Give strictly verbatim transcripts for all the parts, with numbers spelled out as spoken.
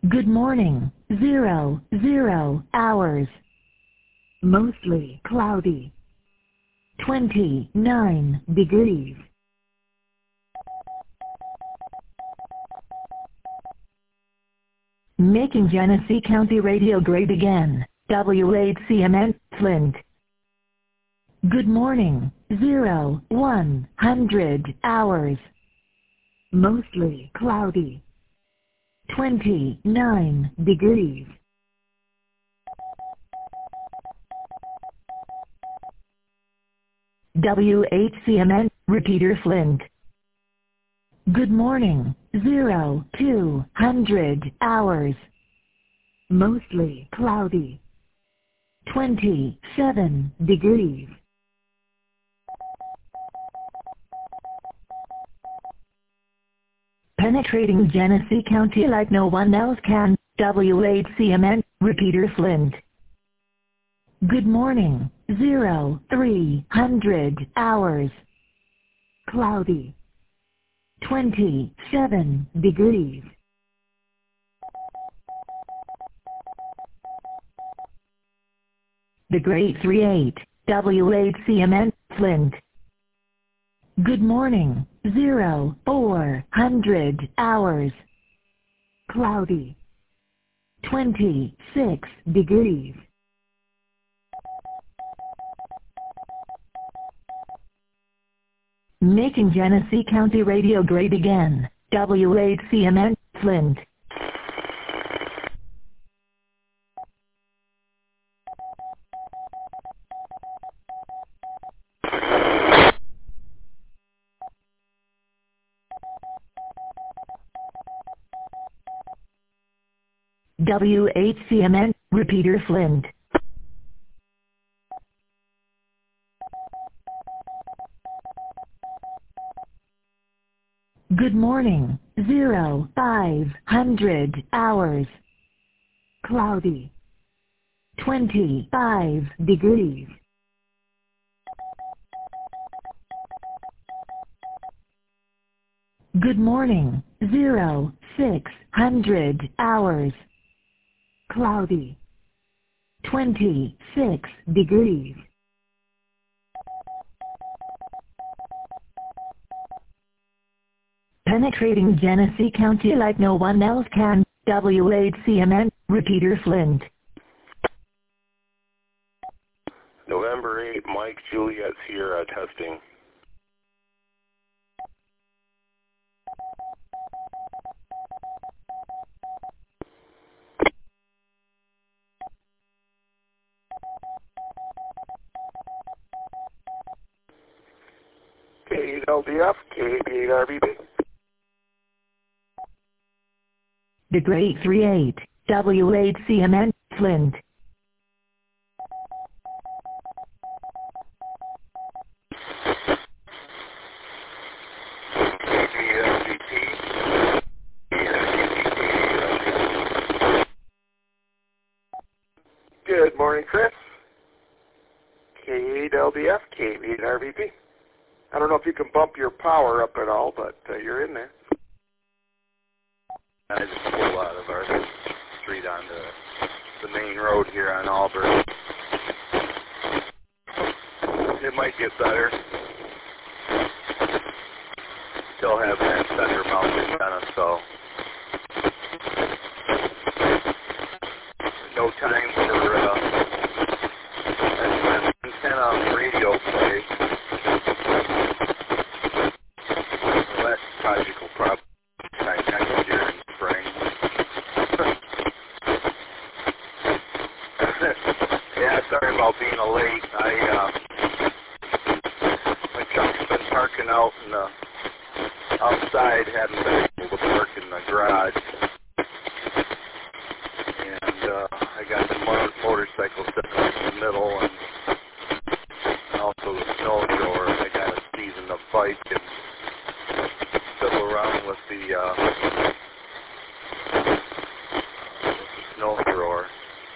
Good morning, zero, zero hours. Mostly cloudy. twenty-nine degrees. Making Genesee County radio great again. W eight C M N, Flint. Good morning, zero, one hundred hours. Mostly cloudy. twenty-nine degrees. W eight C M N, Repeater, Flint. Good morning, zero, two hundred hours. Mostly cloudy. twenty-seven degrees. Penetrating Genesee County like no one else can. W eight C M N, Repeater, Flint. Good morning, zero, three hundred hours. Cloudy. twenty-seven degrees. The Great three eight, W eight C M N, Flint. Good morning, zero, four hundred hours. Cloudy. twenty-six degrees. Making Genesee County radio great again. W eight C M N, Flint. W eight C M N, Repeater, Flint. Good morning, zero, five hundred hours. Cloudy. twenty-five degrees. Good morning, zero, six hundred hours. Cloudy. twenty-six degrees. Penetrating Genesee County like no one else can. W eight C M N, Repeater, Flint. November eighth, Mike, Juliet, Sierra, testing. K eight L D F, K eight R B B. The Great three eight, W eight C M N, Flint. Good morning, Chris. K eight L D F, K eight R B B. I don't know if you can bump your power up at all, but uh, you're in there. I just pull out of our street onto the main road here on Auburn. It might get better. Still have that center mount antenna, so no time for uh, an antenna radio play. Well, that project will probably try next year in spring. Yeah, sorry about being a late. I uh, my truck's been parking out in the outside, hadn't been able to park in the garage. And uh, I got the motor motorcycle sitting in the middle, and, and also the snow thrower. I got to season the bike and fiddle around with the, uh, with the snow thrower.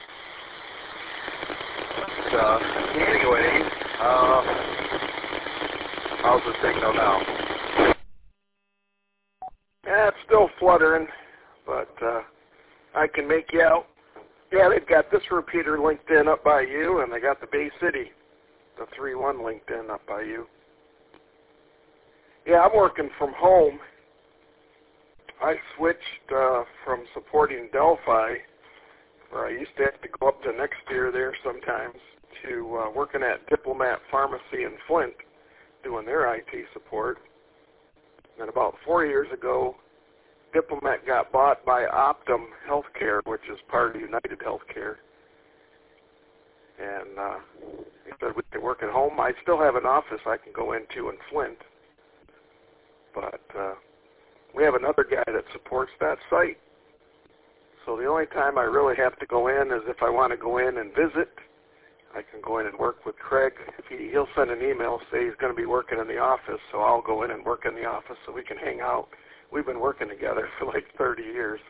But, uh, anyway, uh, how's the signal now? Yeah, it's still fluttering, but uh, I can make you out. Yeah, they've got this repeater linked in up by you, and they got the Bay City, the three one linked in up by you. Yeah, I'm working from home. I switched uh, from supporting Delphi, where I used to have to go up to next year there sometimes, to uh, working at Diplomat Pharmacy in Flint, doing their I T support. And about four years ago, Diplomat got bought by Optum Healthcare, which is part of United Healthcare. And uh, he said we can work at home. I still have an office I can go into in Flint. But uh, we have another guy that supports that site. So the only time I really have to go in is if I want to go in and visit. I can go in and work with Craig. If he, he'll send an email, say he's going to be working in the office, so I'll go in and work in the office so we can hang out. We've been working together for like thirty years.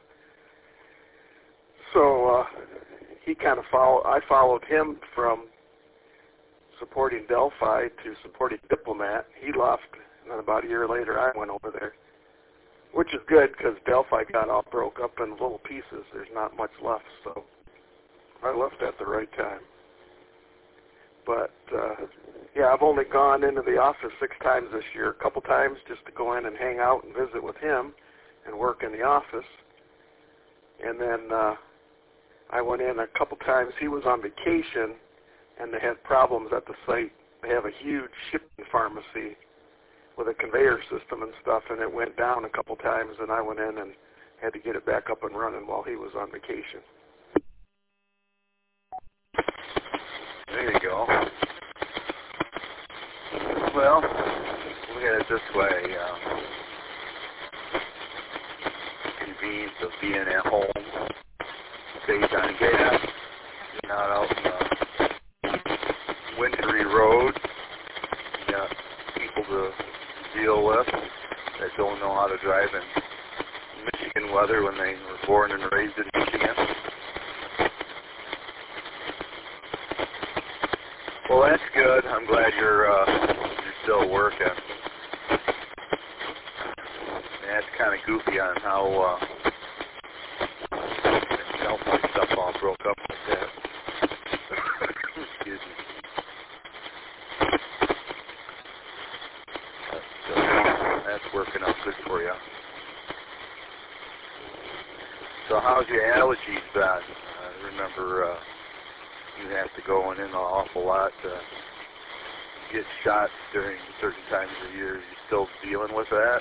So uh, he kind of followed, I followed him from supporting Delphi to supporting Diplomat. He left, and then about a year later I went over there, which is good because Delphi got all broke up in little pieces. There's not much left, so I left at the right time. But, uh, yeah, I've only gone into the office six times this year, a couple times just to go in and hang out and visit with him and work in the office. And then uh, I went in a couple times. He was on vacation, and they had problems at the site. They have a huge shipping pharmacy with a conveyor system and stuff, and it went down a couple times, and I went in and had to get it back up and running while he was on vacation. There you go. Well, look at it this way. Um, convenience of being at home, saves on gas, you're not out on the wintry road, you got people to deal with that don't know how to drive in Michigan weather when they were born and raised in Michigan. Well, that's good. I'm glad you're uh, you're still working. That's kind of goofy on how uh, you know, my stuff all broke up like that. Excuse me. But, uh, that's working out good for you. So how's your allergies been? I remember uh, you have to go in an awful lot to get shots during certain times of the year. Are you still dealing with that?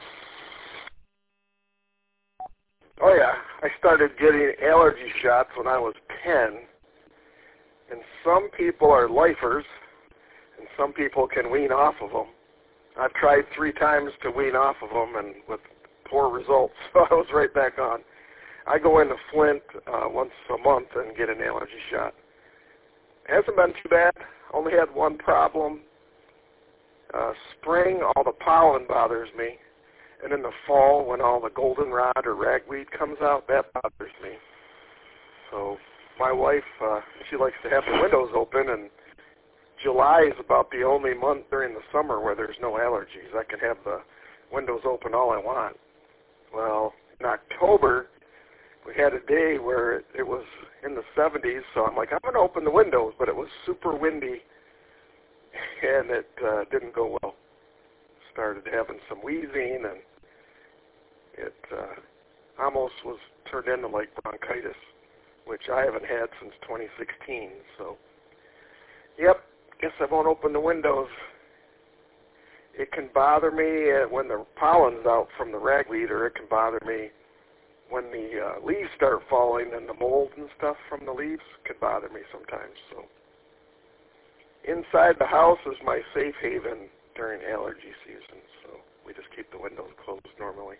Oh, yeah. I started getting allergy shots when I was ten. And some people are lifers, and some people can wean off of them. I've tried three times to wean off of them, and with poor results, so I was right back on. I go into Flint uh, once a month and get an allergy shot. It hasn't been too bad. Only had one problem. Uh, spring, all the pollen bothers me. And in the fall, when all the goldenrod or ragweed comes out, that bothers me. So my wife, uh, she likes to have the windows open, and July is about the only month during the summer where there's no allergies. I can have the windows open all I want. Well, in October, we had a day where it, it was in the seventies, so I'm like, I'm going to open the windows, but it was super windy, and it uh, didn't go well. Started having some wheezing, and it uh, almost was turned into like bronchitis, which I haven't had since twenty sixteen. So, yep, guess I won't open the windows. It can bother me uh, when the pollen's out from the ragweed, or it can bother me when the uh, leaves start falling and the mold and stuff from the leaves could bother me sometimes. So inside the house is my safe haven during allergy season, so we just keep the windows closed normally.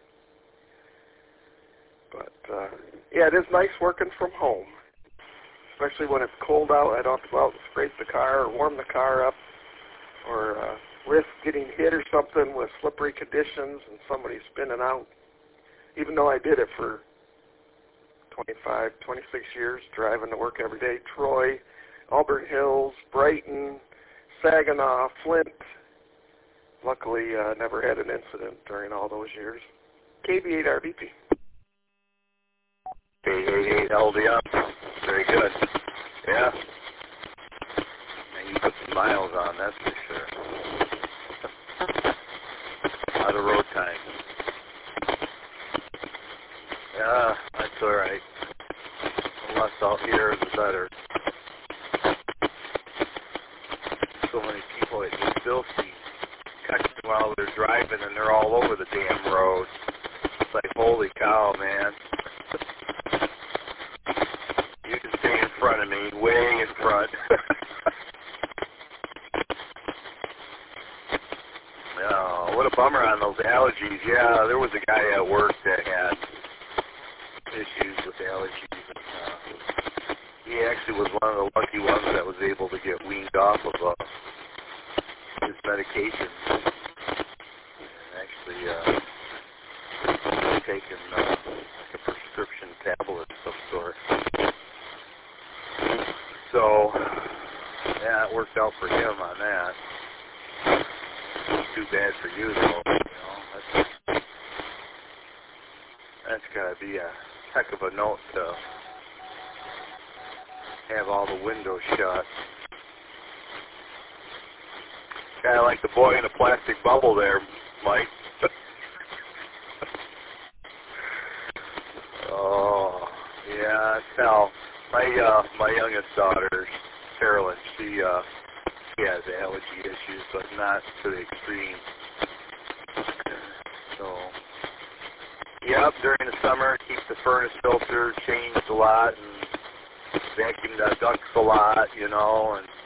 But, uh, yeah, it is nice working from home, especially when it's cold out. I don't have to go out and scrape the car or warm the car up or uh, risk getting hit or something with slippery conditions and somebody spinning out. Even though I did it for twenty-five, twenty-six years, driving to work every day, Troy, Auburn Hills, Brighton, Saginaw, Flint. Luckily, I uh, never had an incident during all those years. K B eight R V P. K State held you up. Very good. Yeah. And you put some miles on, that's for sure. A lot of road time. Yeah, that's all right. The less out here, the better. So many people that you still see catching while they're driving, and they're all over the damn road. It's like, holy cow, man. You can stay in front of me, way in front. Oh, what a bummer on those allergies. Yeah, there was a guy at work that had issues with allergies. And, uh, he actually was one of the lucky ones that was able to get weaned off of uh, his medication. And actually uh, taken uh, like a prescription tablet of some sort. So, yeah, it worked out for him on that. Too bad for you, though. You know, that's, that's got to be a heck of a note to have all the windows shut. Kind of like the boy in a plastic bubble there, Mike. Oh, yeah, now my uh, my youngest daughter, Carolyn, she uh, she has allergy issues, but not to the extreme. So, yep, during the summer, keep the furnace filter changed a lot and vacuum the ducts a lot, you know, and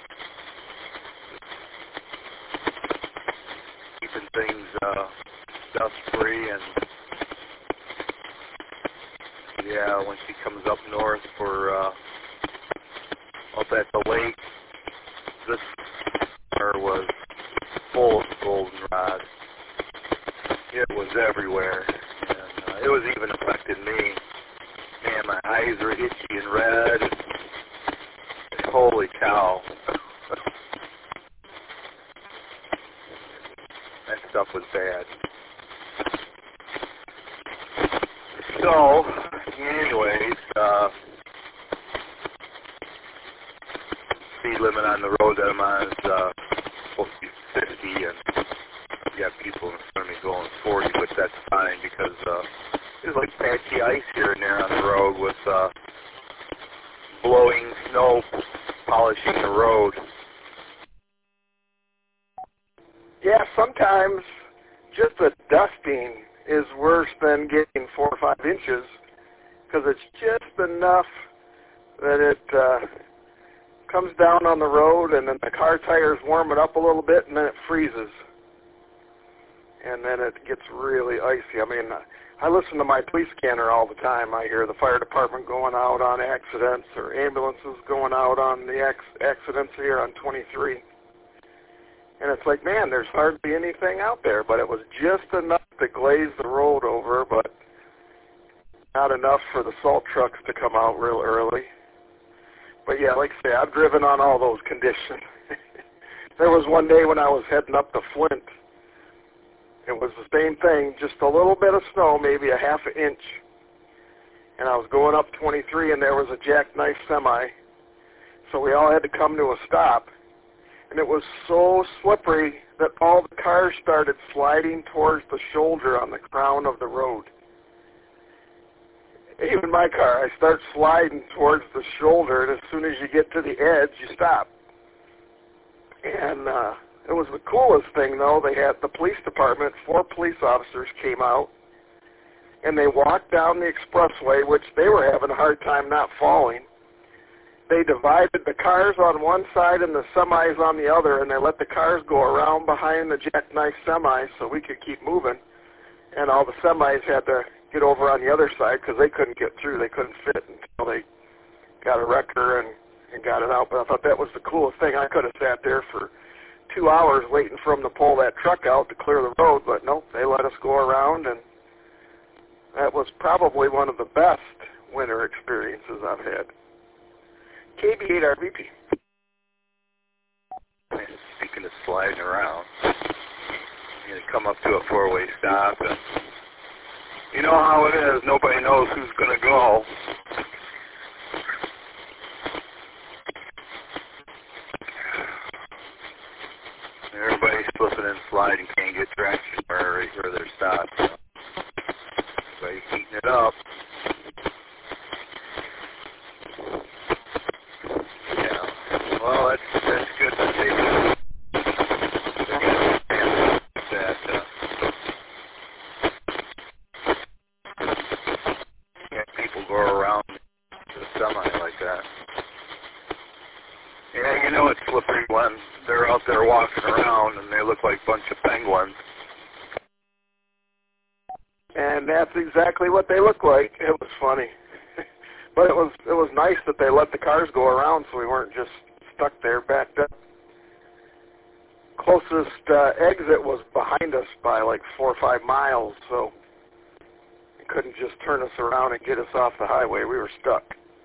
keeping things uh, dust-free. And yeah, when she comes up north for uh, up at the lake, this summer was full of goldenrod. It was everywhere, and uh, it was even affecting me. Man, my eyes were itchy and red. And, holy cow. That stuff was bad. So, anyways, uh, speed limit on the road that I'm on is uh, supposed to be fifty, and you have people in front of me going forty, but that's fine because uh, there's like patchy ice here and there on the road with uh, blowing snow polishing the road. Yeah, sometimes just the dusting is worse than getting four or five inches because it's just enough that it uh, comes down on the road and then the car tires warm it up a little bit and then it freezes. And then it gets really icy. I mean, I listen to my police scanner all the time. I hear the fire department going out on accidents or ambulances going out on the ac- accidents here on twenty-three. And it's like, man, there's hardly anything out there. But it was just enough to glaze the road over, but not enough for the salt trucks to come out real early. But yeah, like I say, I've driven on all those conditions. There was one day when I was heading up to Flint. It was the same thing, just a little bit of snow, maybe a half an inch. And I was going up twenty-three, and there was a jackknife semi. So we all had to come to a stop. And it was so slippery that all the cars started sliding towards the shoulder on the crown of the road. Even my car, I start sliding towards the shoulder, and as soon as you get to the edge, you stop. And uh, it was the coolest thing, though. They had the police department, four police officers came out, and they walked down the expressway, which they were having a hard time not falling. They divided the cars on one side and the semis on the other, and they let the cars go around behind the jackknife semis so we could keep moving. And all the semis had to get over on the other side because they couldn't get through. They couldn't fit until they got a wrecker and, and got it out. But I thought that was the coolest thing. I could have sat there for two hours waiting for them to pull that truck out to clear the road, but nope, they let us go around, and that was probably one of the best winter experiences I've had. K B eight R V P. Speaking of sliding around, you come up to a four-way stop, and you know how it is. Nobody knows who's going to go. go around the semi like that. Yeah, you know it's slippery when they're out there walking around and they look like a bunch of penguins. And that's exactly what they look like. It was funny. But it was it was nice that they let the cars go around so we weren't just stuck there backed up. Closest uh, exit was behind us by like four or five miles, so they couldn't just turn us around and get us off the highway. We were stuck.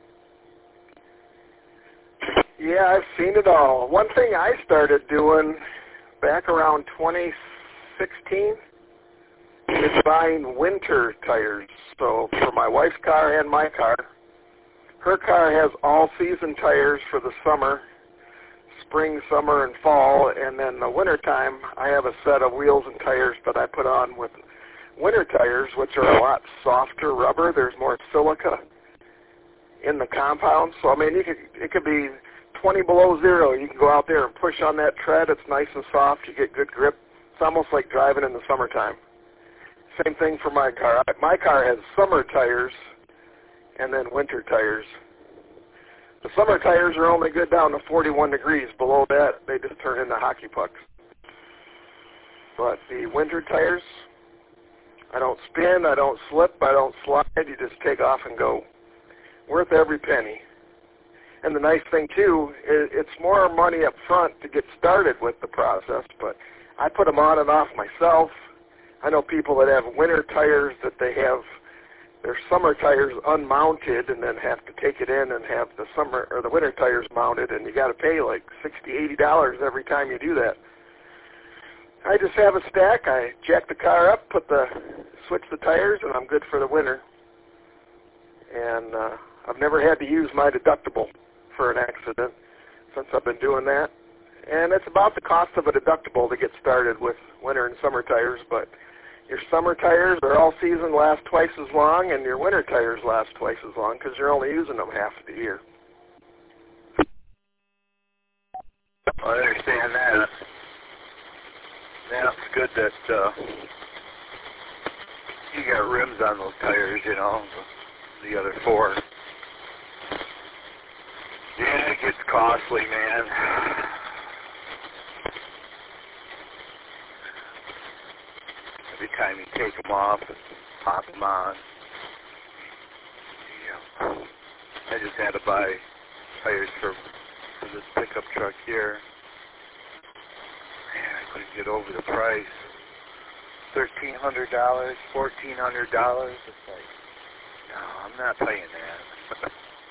Yeah, I've seen it all. One thing I started doing back around twenty sixteen is buying winter tires. So for my wife's car and my car, her car has all-season tires for the summer, spring, summer, and fall, and then the winter time, I have a set of wheels and tires that I put on with winter tires, which are a lot softer rubber. There's more silica in the compound. So, I mean, you could, it could be twenty below zero. You can go out there and push on that tread. It's nice and soft. You get good grip. It's almost like driving in the summertime. Same thing for my car. My car has summer tires and then winter tires. The summer tires are only good down to forty-one degrees. Below that, they just turn into hockey pucks. But the winter tires, I don't spin, I don't slip, I don't slide. You just take off and go. Worth every penny. And the nice thing, too, is it's more money up front to get started with the process, but I put them on and off myself. I know people that have winter tires that they have their summer tires unmounted and then have to take it in and have the summer or the winter tires mounted, and you got to pay like sixty dollars, eighty dollars every time you do that. I just have a stack. I jack the car up, put the switch the tires, and I'm good for the winter. And uh, I've never had to use my deductible for an accident since I've been doing that. And it's about the cost of a deductible to get started with winter and summer tires, but your summer tires are all season, last twice as long, and your winter tires last twice as long because you're only using them half of the year. I understand that. Yeah, it's good that uh, you got rims on those tires, you know, the other four. Yeah, it gets costly, man. Every time you take them off and pop them on. Yeah. I just had to buy tires for, for this pickup truck here. Man, I couldn't get over the price. thirteen hundred dollars, fourteen hundred dollars. It's like, no, I'm not paying that.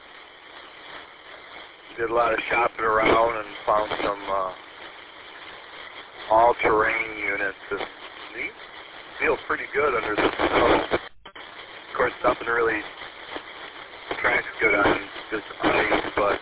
Did a lot of shopping around and found some uh, all-terrain units. And these feel pretty good under the snow. Of course, nothing really tracks good on this ice, but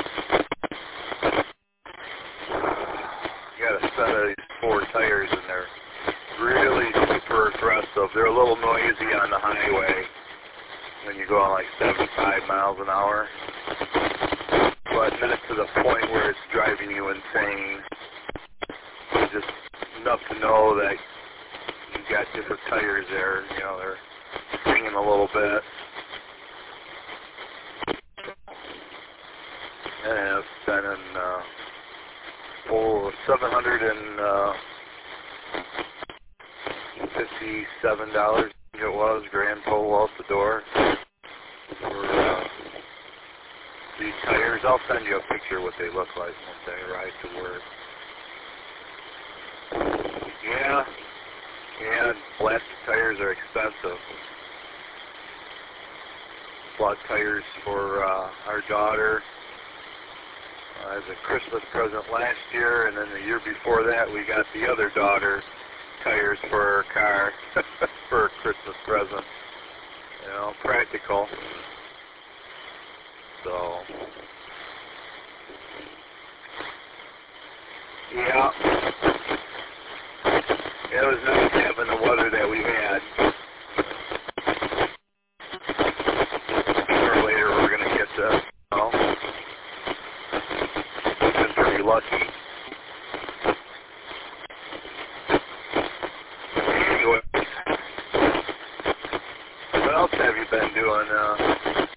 you got a set of these four tires, and they're really super aggressive. They're a little noisy on the highway when you go on like seventy-five miles an hour. But not to the point where it's driving you insane. Just enough to know that you've got different tires there. You know, they're singing a little bit. And it's been in uh, for seven hundred fifty-seven dollars. I think it was grand total out the door for uh, these tires. I'll send you a picture of what they look like once they arrive to work. Yeah, yeah, plastic tires are expensive. Bought tires for uh, our daughter uh, as a Christmas present last year, and then the year before that we got the other daughter tires for her car for a Christmas present. You know, practical. So, yeah, it was nice having the weather that we had. Sooner or later we're going to get this, you know. We've been pretty lucky. Anyway, what else have you been doing? Uh,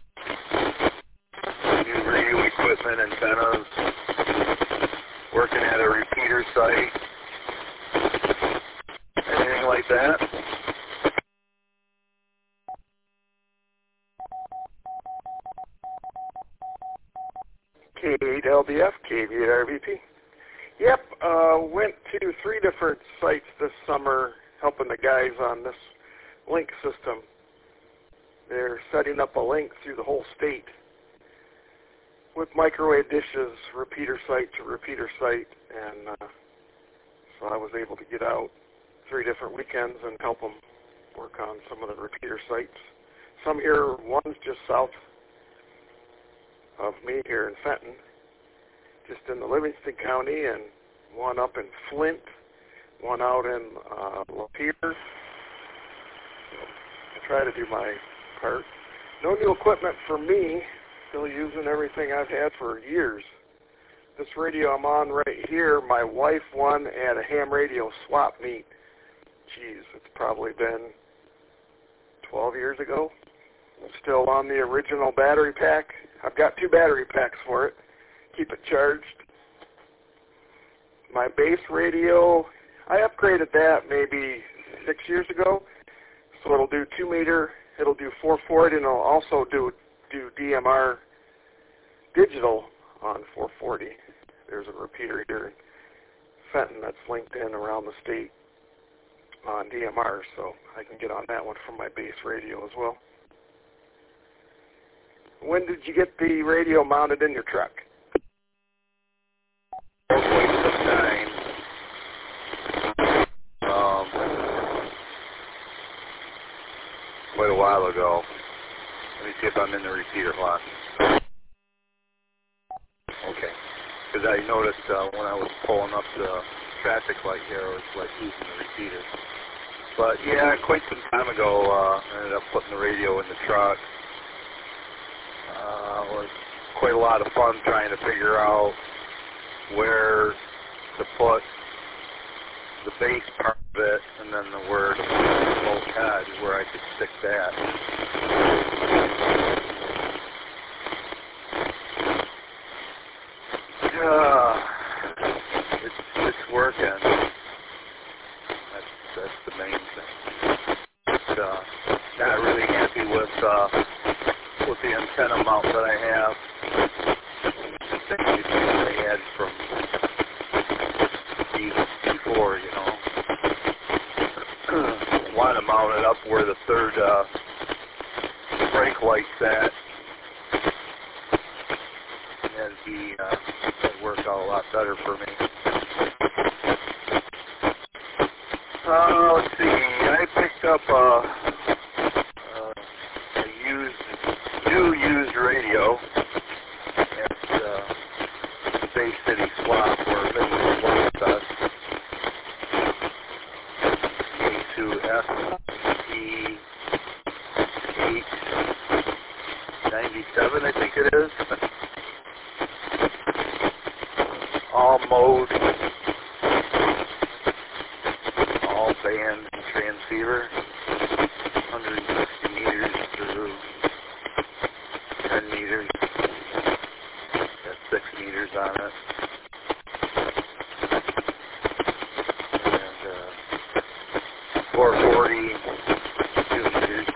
K eight L B F, K eight R V P. Yep, uh, went to three different sites this summer helping the guys on this link system. They're setting up a link through the whole state with microwave dishes, repeater site to repeater site, and uh, so I was able to get out three different weekends and help them work on some of the repeater sites. Some here, one's just south of me here in Fenton, just in the Livingston County, and one up in Flint, one out in uh, Lapeer. So I try to do my part. No new equipment for me, still using everything I've had for years. This radio I'm on right here, my wife won at a ham radio swap meet. Geez, it's probably been twelve years ago. I'm still on the original battery pack. I've got two battery packs for it. Keep it charged. My base radio, I upgraded that maybe six years ago. So it'll do two meter, it'll do four forty, and it'll also do do D M R digital on four forty. There's a repeater here in Fenton that's linked in around the state on D M R, so I can get on that one from my base radio as well. When did you get the radio mounted in your truck? Nine. Um, quite a while ago. Let me see if I'm in the repeater line. Okay. Because I noticed uh, when I was pulling up the traffic light here, I was like using the repeater. But yeah, quite some time ago, uh, I ended up putting the radio in the truck. Uh, it was quite a lot of fun trying to figure out where to put the base part of it, and then the where to put the whole head, where I could stick that. Uh, it's, it's working. That's, that's the main thing. But, uh, not really happy with, uh, with the antenna mount that I have. I think I had from before, you know. Want to mount it up where the third uh, brake light's at. That'd be, uh, that'd work out a lot better for me. Uh, let's see, I picked up a, a used, new used radio at uh, the Bay City Swap, where Mister Swap does. To F E eight ninety-seven, I think it is. All mode, all band transceiver, one hundred sixty meters through ten meters. Got six meters on it. four forty, two meters.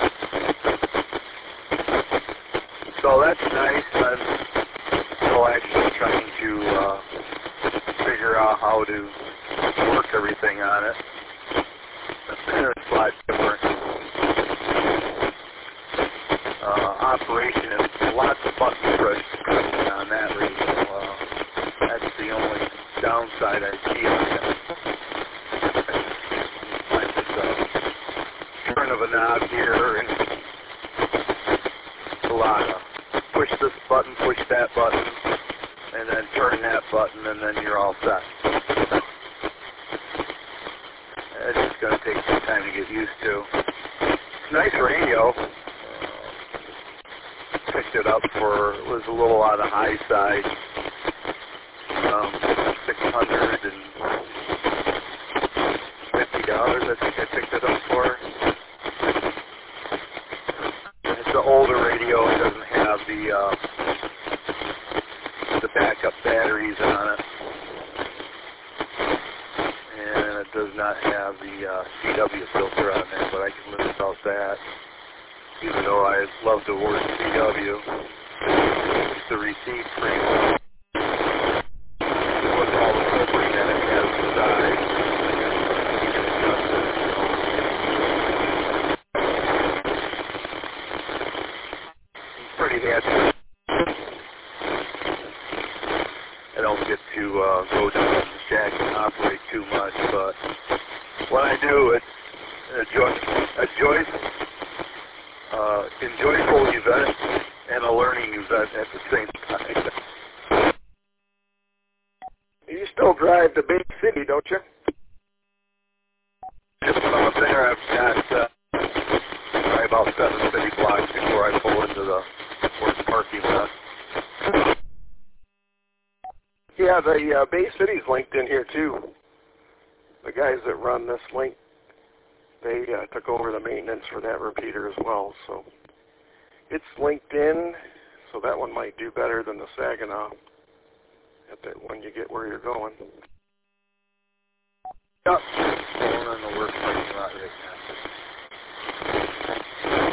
So that's nice. I'm still actually trying to uh, figure out how to work everything on it. It's a lot different. Uh, operation is lots of button pressing on that radio. Uh, that's the only downside I see on it. Of a knob here, and a lot of push this button, push that button, and then turn that button, and then you're all set. It's just going to take some time to get used to. It's a nice radio. Uh, picked it up for, it was a little on the high side, um, six hundred fifty dollars I think I picked it up for. The older radio, it doesn't have the uh, the backup batteries on it, and it does not have the uh, C W filter on there, but I can live without that, even though I love the word C W. the receive frame. With all the filtering that it has inside, you can adjust it. He's pretty happy. I don't get to uh, go down to the shack and operate too much, but when I do, it's a, joy, a joyous, uh, enjoyable event and a learning event at the same time. You still drive to Bay City, don't you? Just when I'm there, I've got uh, probably about seven city blocks before I pull into the work parking lot. Yeah, the uh, Bay City's linked in here too. The guys that run this link, they uh, took over the maintenance for that repeater as well. So it's linked in, so that one might do better than the Saginaw at that when you get where you're going. Yep, pulling in the work parking lot right now.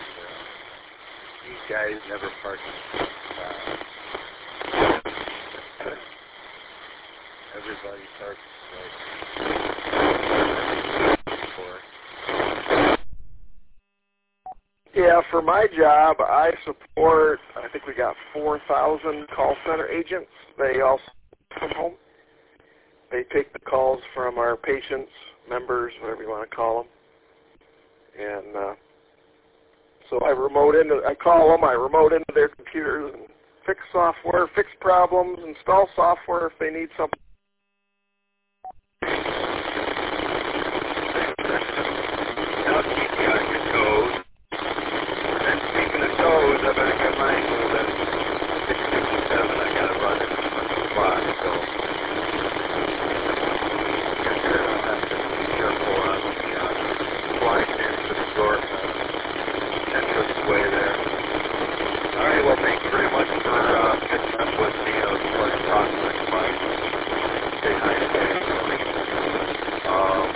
These guys never park. Uh, Everybody starts like Yeah, for my job, I support, I think we got four thousand call center agents. They all from home. They take the calls from our patients, members, whatever you want to call them. And uh, so I remote into, I call them, I remote into their computers and fix software, fix problems, install software if they need something. Now keep you on your toes. And speaking of toes, I better get mine moving. six fifty-seven, I gotta run it on the clock, so I have to be careful on the uh, flying into the store entrance way there. All right, well, thank you very much for uh, catching up with me. It was a pleasure talking with you, Mike. Say hi to Danny. Um,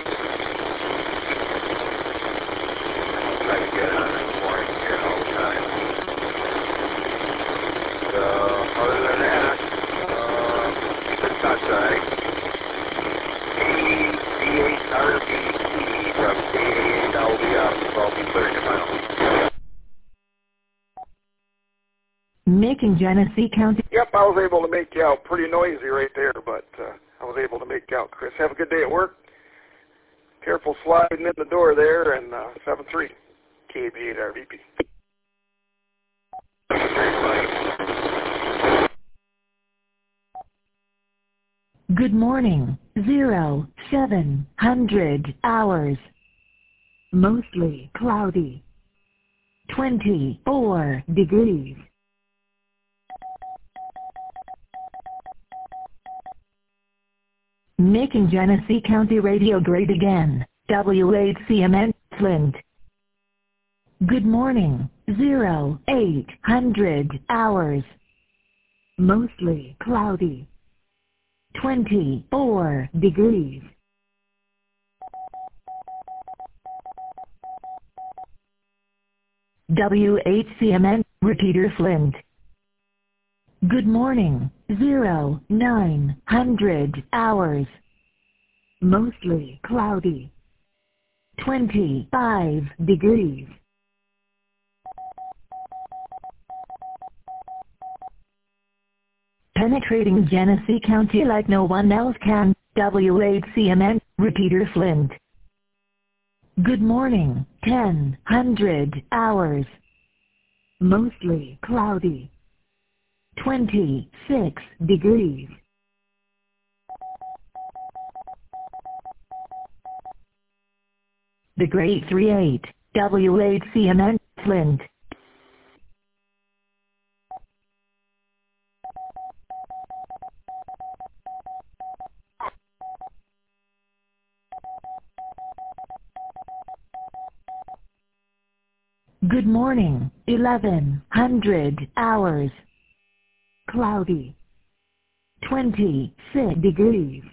I get on in the morning here all the time. So, other than that, uh, keep in touch, alright? D eight R B C from D eight L B up, so I'll be clearing your mouth. Making Genesee County. Yep, I was able to make you out. Pretty noisy right there, but uh, I was able to make you out. Chris, have a good day at work. Careful sliding in the door there, and uh, seven three K B eight R V P. Good morning. Zero, seven hundred hours. Mostly cloudy. twenty-four degrees. Making Genesee County radio great again. W eight C M N, Flint. Good morning. Zero, eight hundred hours. Mostly cloudy. twenty-four degrees. W eight C M N, repeater Flint. Good morning. Zero, nine hundred hours. Mostly cloudy. twenty-five degrees. Penetrating Genesee County like no one else can. W eight C M N, repeater Flint. Good morning. ten hundred hours. Mostly cloudy. twenty-six degrees. The Great three eight, W eight C M N, Flint. Good morning. eleven hundred hours. Cloudy. twenty-six degrees.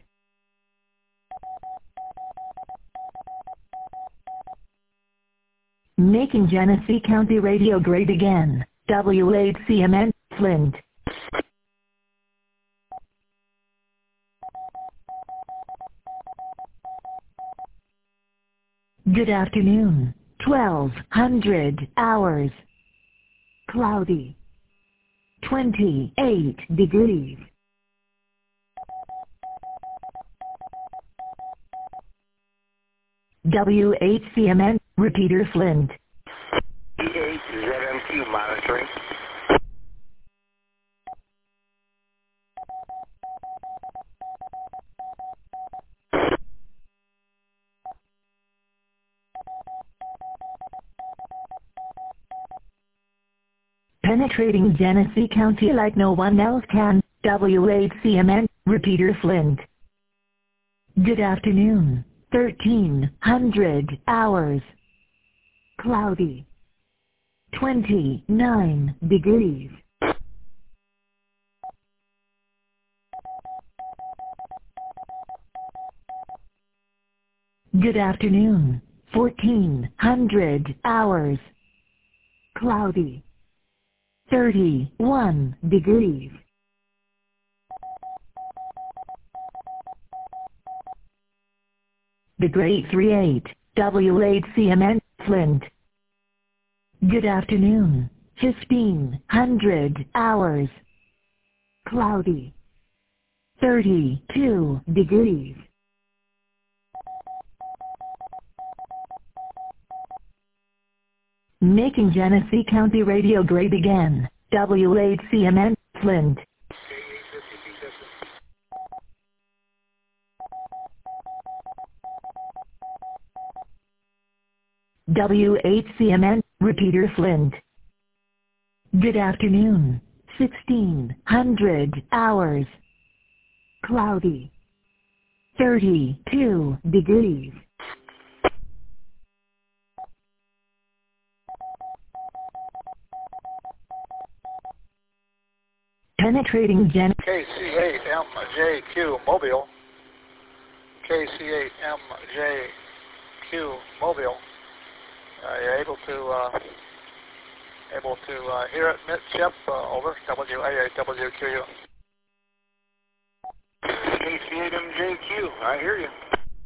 Making Genesee County radio great again. W eight C M N, Flint. Good afternoon. twelve hundred hours. Cloudy. twenty-eight degrees. W H C M N, repeater Flint. E H Z M Q monitoring. Penetrating Genesee County like no one else can, W H C M N, repeater Flint. Good afternoon. thirteen hundred hours. Cloudy. twenty-nine degrees. Good afternoon. fourteen hundred hours. Cloudy. thirty-one degrees. The Great three eight, W H C M N, Flint. Good afternoon. fifteen hundred hours. Cloudy. thirty-two degrees. Making Genesee County radio great again, W H C M N, Flint. W H C M N, repeater Flint. Good afternoon. sixteen hundred hours. Cloudy. thirty-two degrees. Penetrating Gen... K C eight M J Q Mobile. K C eight M J Q Mobile. Are you able to uh, able to uh, hear it, Chip? Uh, over. W A A W Q U. K C eight M J Q. I hear you.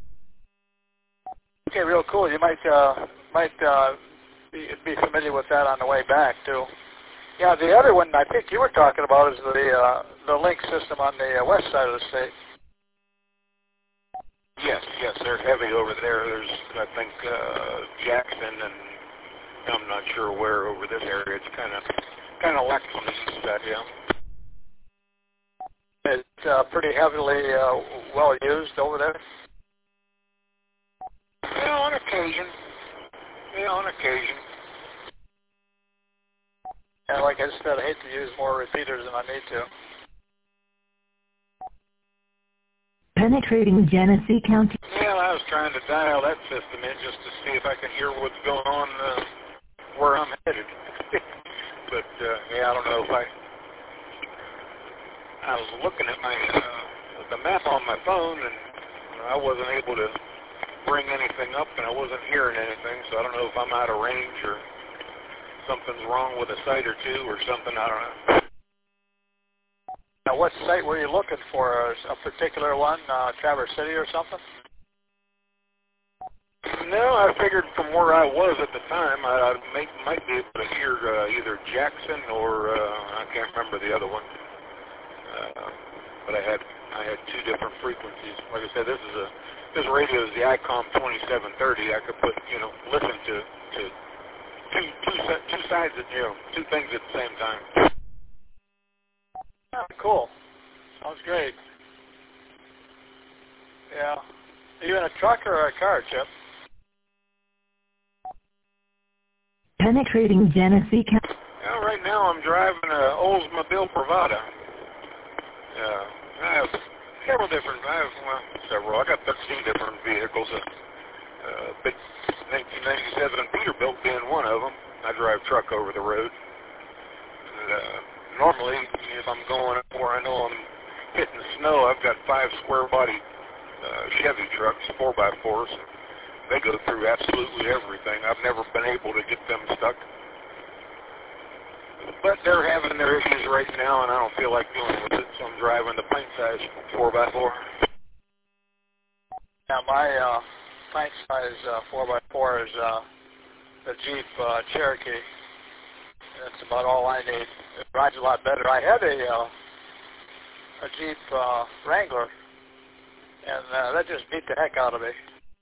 Okay, real cool. You might uh, might uh, be, be familiar with that on the way back too. Yeah, the other one I think you were talking about is the uh, the link system on the uh, west side of the state. Yes, yes, they're heavy over there. There's, I think, uh, Jackson, and I'm not sure where over this area. It's kind of kind of lax on the east side, yeah. It's uh, pretty heavily uh, well used over there. Yeah, on occasion. Yeah, on occasion. And like I said, I hate to use more repeaters than I need to. Penetrating Genesee County. Yeah, I was trying to dial that system in just to see if I can hear what's going on uh, where I'm headed. But, uh, yeah, I don't know if I... I was looking at my uh, the map on my phone, and I wasn't able to bring anything up, and I wasn't hearing anything, so I don't know if I'm out of range or something's wrong with a site or two or something, I don't know. Now, what site were you looking for? A particular one, uh, Traverse City or something? No, I figured from where I was at the time, I, I may, might be able to hear uh, either Jackson or uh, I can't remember the other one. Uh, but I had I had two different frequencies. Like I said, this is a this radio is the I COM twenty-seven thirty. I could put you know listen to to two two two sides of you know two things at the same time. Oh, cool. Sounds great. Yeah. Are you in a truck or a car, Chip? Penetrating Genesee County. Well, right now I'm driving a Oldsmobile Bravada. Uh, I have several different, I have, well, several, I got thirteen different vehicles. A uh, uh, big nineteen ninety-seven Peterbilt being one of them. I drive truck over the road. And, uh, normally, if I'm going up where I know I'm hitting snow, I've got five square body uh, Chevy trucks, four by fours. They go through absolutely everything. I've never been able to get them stuck. But they're having their issues right now, and I don't feel like dealing with it, so I'm driving the plain size four by four. Yeah, my uh, pint-size uh, four by four is uh, the Jeep uh, Cherokee. That's about all I need. It rides a lot better. I had a uh, a Jeep uh, Wrangler, and uh, that just beat the heck out of me.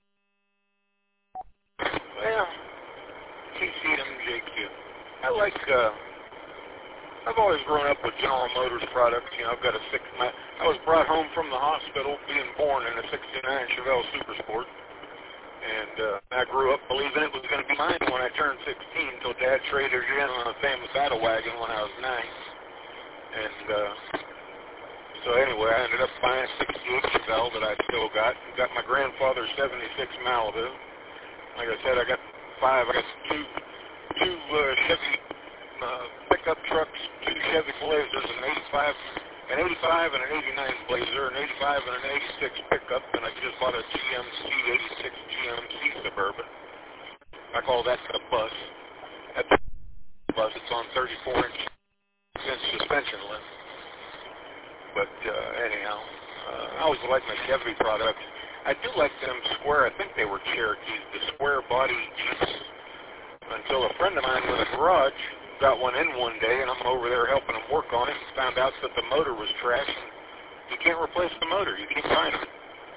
Well, K C M J Q. I like, uh, I've always grown up with General Motors products. You know, I've got a six, my, I was brought home from the hospital being born in a sixty-nine Chevelle Super Sport. And uh, I grew up believing it was going to be mine when I turned sixteen, until Dad traded it in on a famous battle wagon when I was nine. And uh, so anyway, I ended up buying a sixty-eight Chevelle that I still got. Got my grandfather's seventy-six Malibu. Like I said, I got five. I got two, two uh, Chevy uh, pickup trucks, two Chevy Blazers, an eighty-five, an eighty-five and an eighty-nine Blazer, an eighty-five and an eighty-six pickup, and I just bought a G M C eighty-six G M C Suburban. I call that the bus. That's the bus. It's on thirty-four inch suspension lift. But uh, anyhow, uh, I always like my Chevy products. I do like them square, I think they were Cherokees, the square body Jeeps, until a friend of mine with a garage got one in one day, and I'm over there helping him work on it, and found out that the motor was trash, and you can't replace the motor. You can't find it.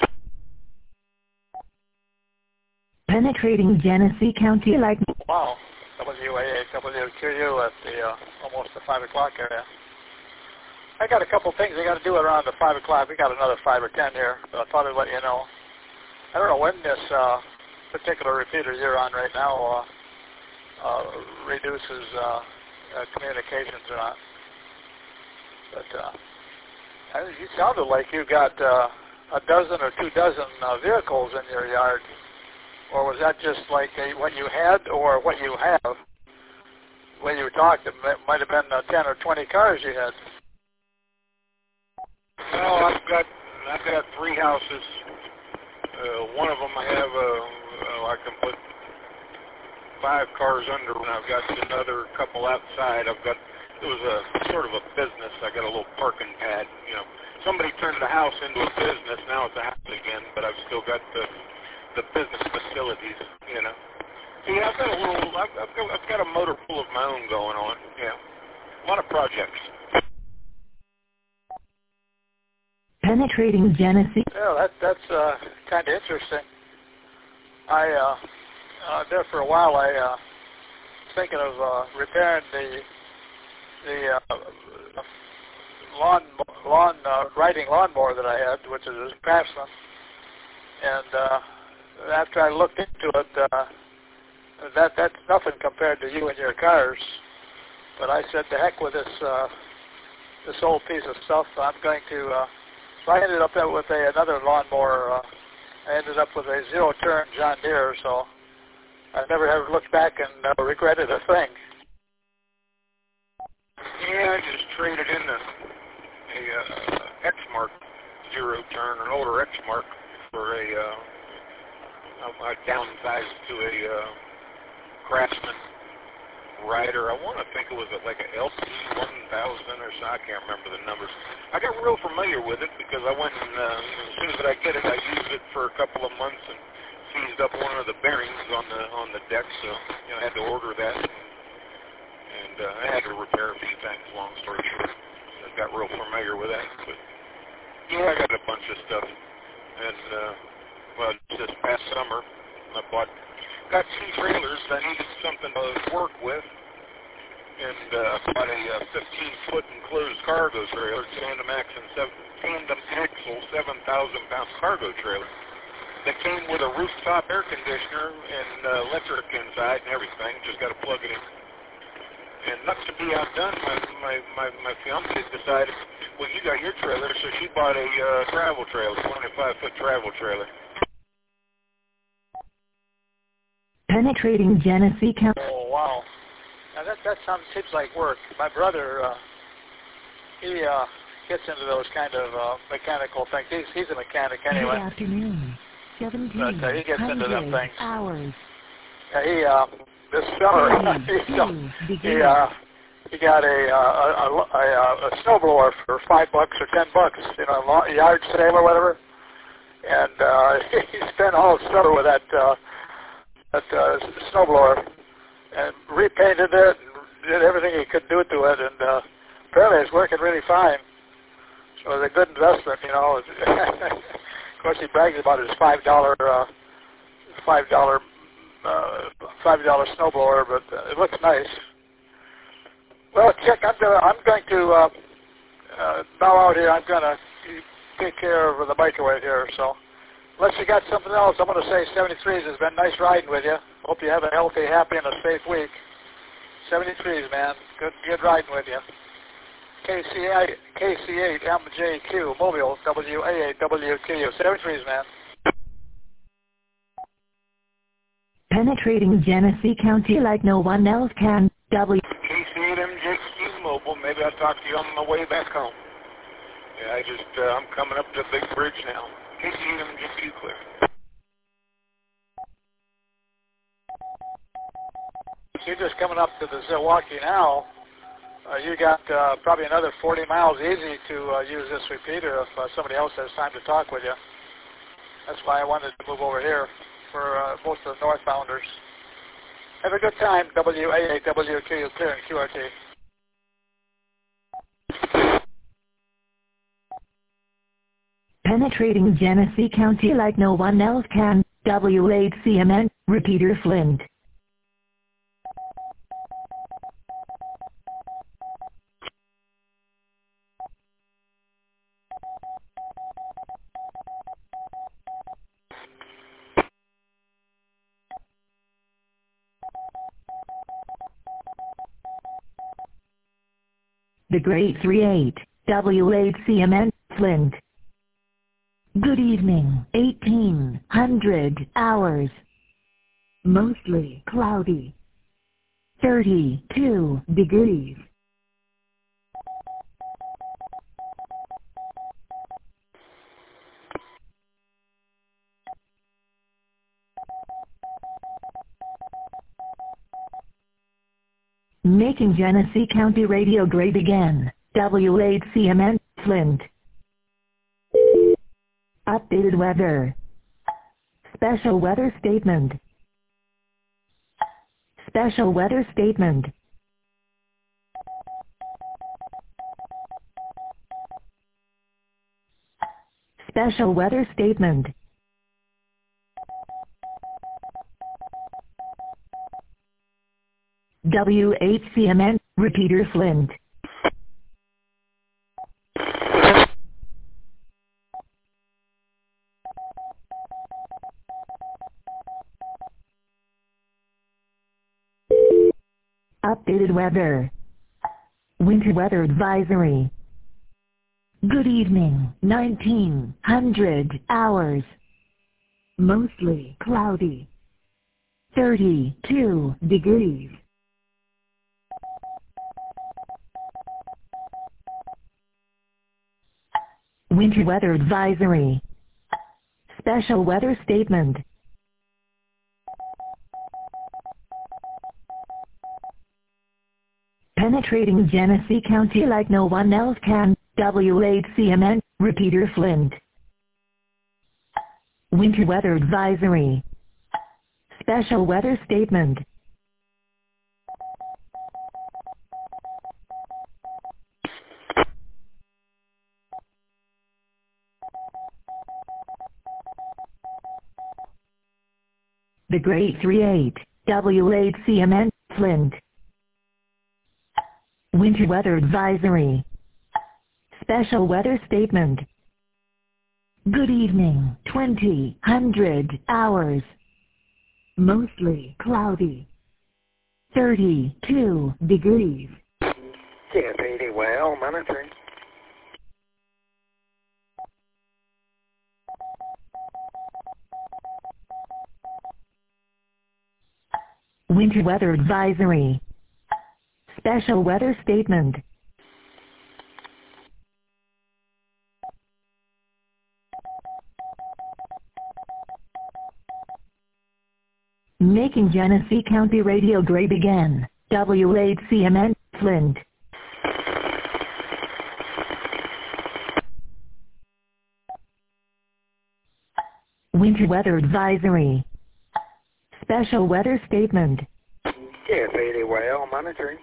Penetrating Genesee County like... Wow, W A A W Q U at the uh, almost the five o'clock area. I got a couple things I got to do around the five o'clock. We got another five or ten here, but I thought I'd let you know. I don't know when this uh, particular repeater you're on right now uh, uh, reduces uh, uh, communications or not. But uh, you sounded like you got uh, a dozen or two dozen uh, vehicles in your yard. Or was that just like a, what you had or what you have? When you talked, it might have been uh, ten or twenty cars you had. Well, I've got I've got three houses. Uh, one of them I have a uh, I can put five cars under, and I've got another couple outside. I've got it was a sort of a business. I got a little parking pad. You know, somebody turned the house into a business. Now it's a house again, but I've still got the the business facilities. You know, see, I've got a little I've, I've got I've got a motor pool of my own going on. Yeah, a lot of projects. Penetrating Genesee. Yeah, that, that's uh, kind of interesting. I, uh, uh, there for a while, I uh, was thinking of uh, repairing the the uh, lawn lawn uh, riding lawnmower that I had, which is a Craftsman. And uh, after I looked into it, uh, that that's nothing compared to you and your cars. But I said, to heck with this uh, this old piece of stuff. I'm going to. Uh, So I ended up with a, another lawnmower. Uh, I ended up with a zero-turn John Deere, so I never have looked back and uh, regretted a thing. Yeah, I just traded in a, a uh, Exmark zero-turn, an older Exmark, for a, uh, I downsized to a uh, Craftsman rider. I want to think it was like an L P one thousand or so. I can't remember the numbers. I got real familiar with it because I went and uh, as soon as I get it, I used it for a couple of months and seized up one of the bearings on the on the deck. So you know, I had to order that, and, and uh, I had to repair a few things. Long story short, I got real familiar with that. But yeah, I got a bunch of stuff, and uh, well, this past summer I bought. Got two trailers. I needed something to work with, and uh, bought a fifteen-foot uh, enclosed cargo trailer, tandem axle, seven, tandem axle, seven thousand pound cargo trailer. That came with a rooftop air conditioner and uh, electric inside and everything. Just got to plug it in. And not to be outdone, my my my, my fiance decided, well, you got your trailer, so she bought a uh, travel trailer, twenty-five foot travel trailer. Penetrating Genesee County. Oh, wow. Now, that, that sounds, seems like work. My brother, uh, he uh, gets into those kind of uh, mechanical things. He's, he's a mechanic anyway. Good afternoon. seventeen But uh, he gets into them things. Hours. Uh, he, uh, this summer, he, uh, he, uh, he got a, uh, a, a, a, a snowblower for five bucks or ten bucks, you know, a yard sale or whatever. and uh, he spent all summer with that uh, that uh, snowblower and repainted it and did everything he could do to it, and uh, apparently it's working really fine. So it's a good investment, you know. Of course, he brags about his five dollar uh, five dollar uh, five dollar snowblower, but uh, it looks nice. Well, Chick, I'm gonna I'm going to uh, uh, bow out here. I'm gonna take care of the microwave here. So, unless you got something else, I'm gonna say seventy-threes has been nice riding with you. Hope you have a healthy, happy, and a safe week. seventy-threes, man. Good, good riding with you. K C eight M J Q Mobile W A eight W Q seventy-threes, man. Penetrating Genesee County like no one else can. W. K C eight M J Q Mobile. Maybe I'll talk to you on my way back home. Yeah, I just, uh, I'm coming up to the big bridge now. K C eight M J Q clear. You're just coming up to the Zilwaukee now. Uh, you got uh, probably another forty miles easy to uh, use this repeater if uh, somebody else has time to talk with you. That's why I wanted to move over here for uh, most of the northbounders. Have a good time, W A eight W Q clear and Q R T. Penetrating Genesee County like no one else can. W eight C M N, repeater Flint. The Great three eight, W eight C M N, Flint. Good evening, eighteen hundred hours. Mostly cloudy. thirty-two degrees. Making Genesee County radio great again. W eight C M N, Flint. Updated weather. Special weather statement. Special weather statement. Special weather statement. W eight C M N, repeater Flint. Updated weather. Winter weather advisory. Good evening, nineteen hundred hours. Mostly cloudy. thirty-two degrees. Winter weather advisory. Special weather statement. Penetrating Genesee County like no one else can. W eight C M N, repeater Flint. Winter weather advisory. Special weather statement. The Great three eight, W eight C M N, Flint. Winter weather advisory. Special weather statement. Good evening, twenty hundred hours. Mostly cloudy. thirty-two degrees. Can't eighty well, monitoring. Winter weather advisory. Special weather statement. Making Genesee County radio great again. W eight C M N, Flint. winter weather advisory. Special weather statement. K F eight A Y L monitoring.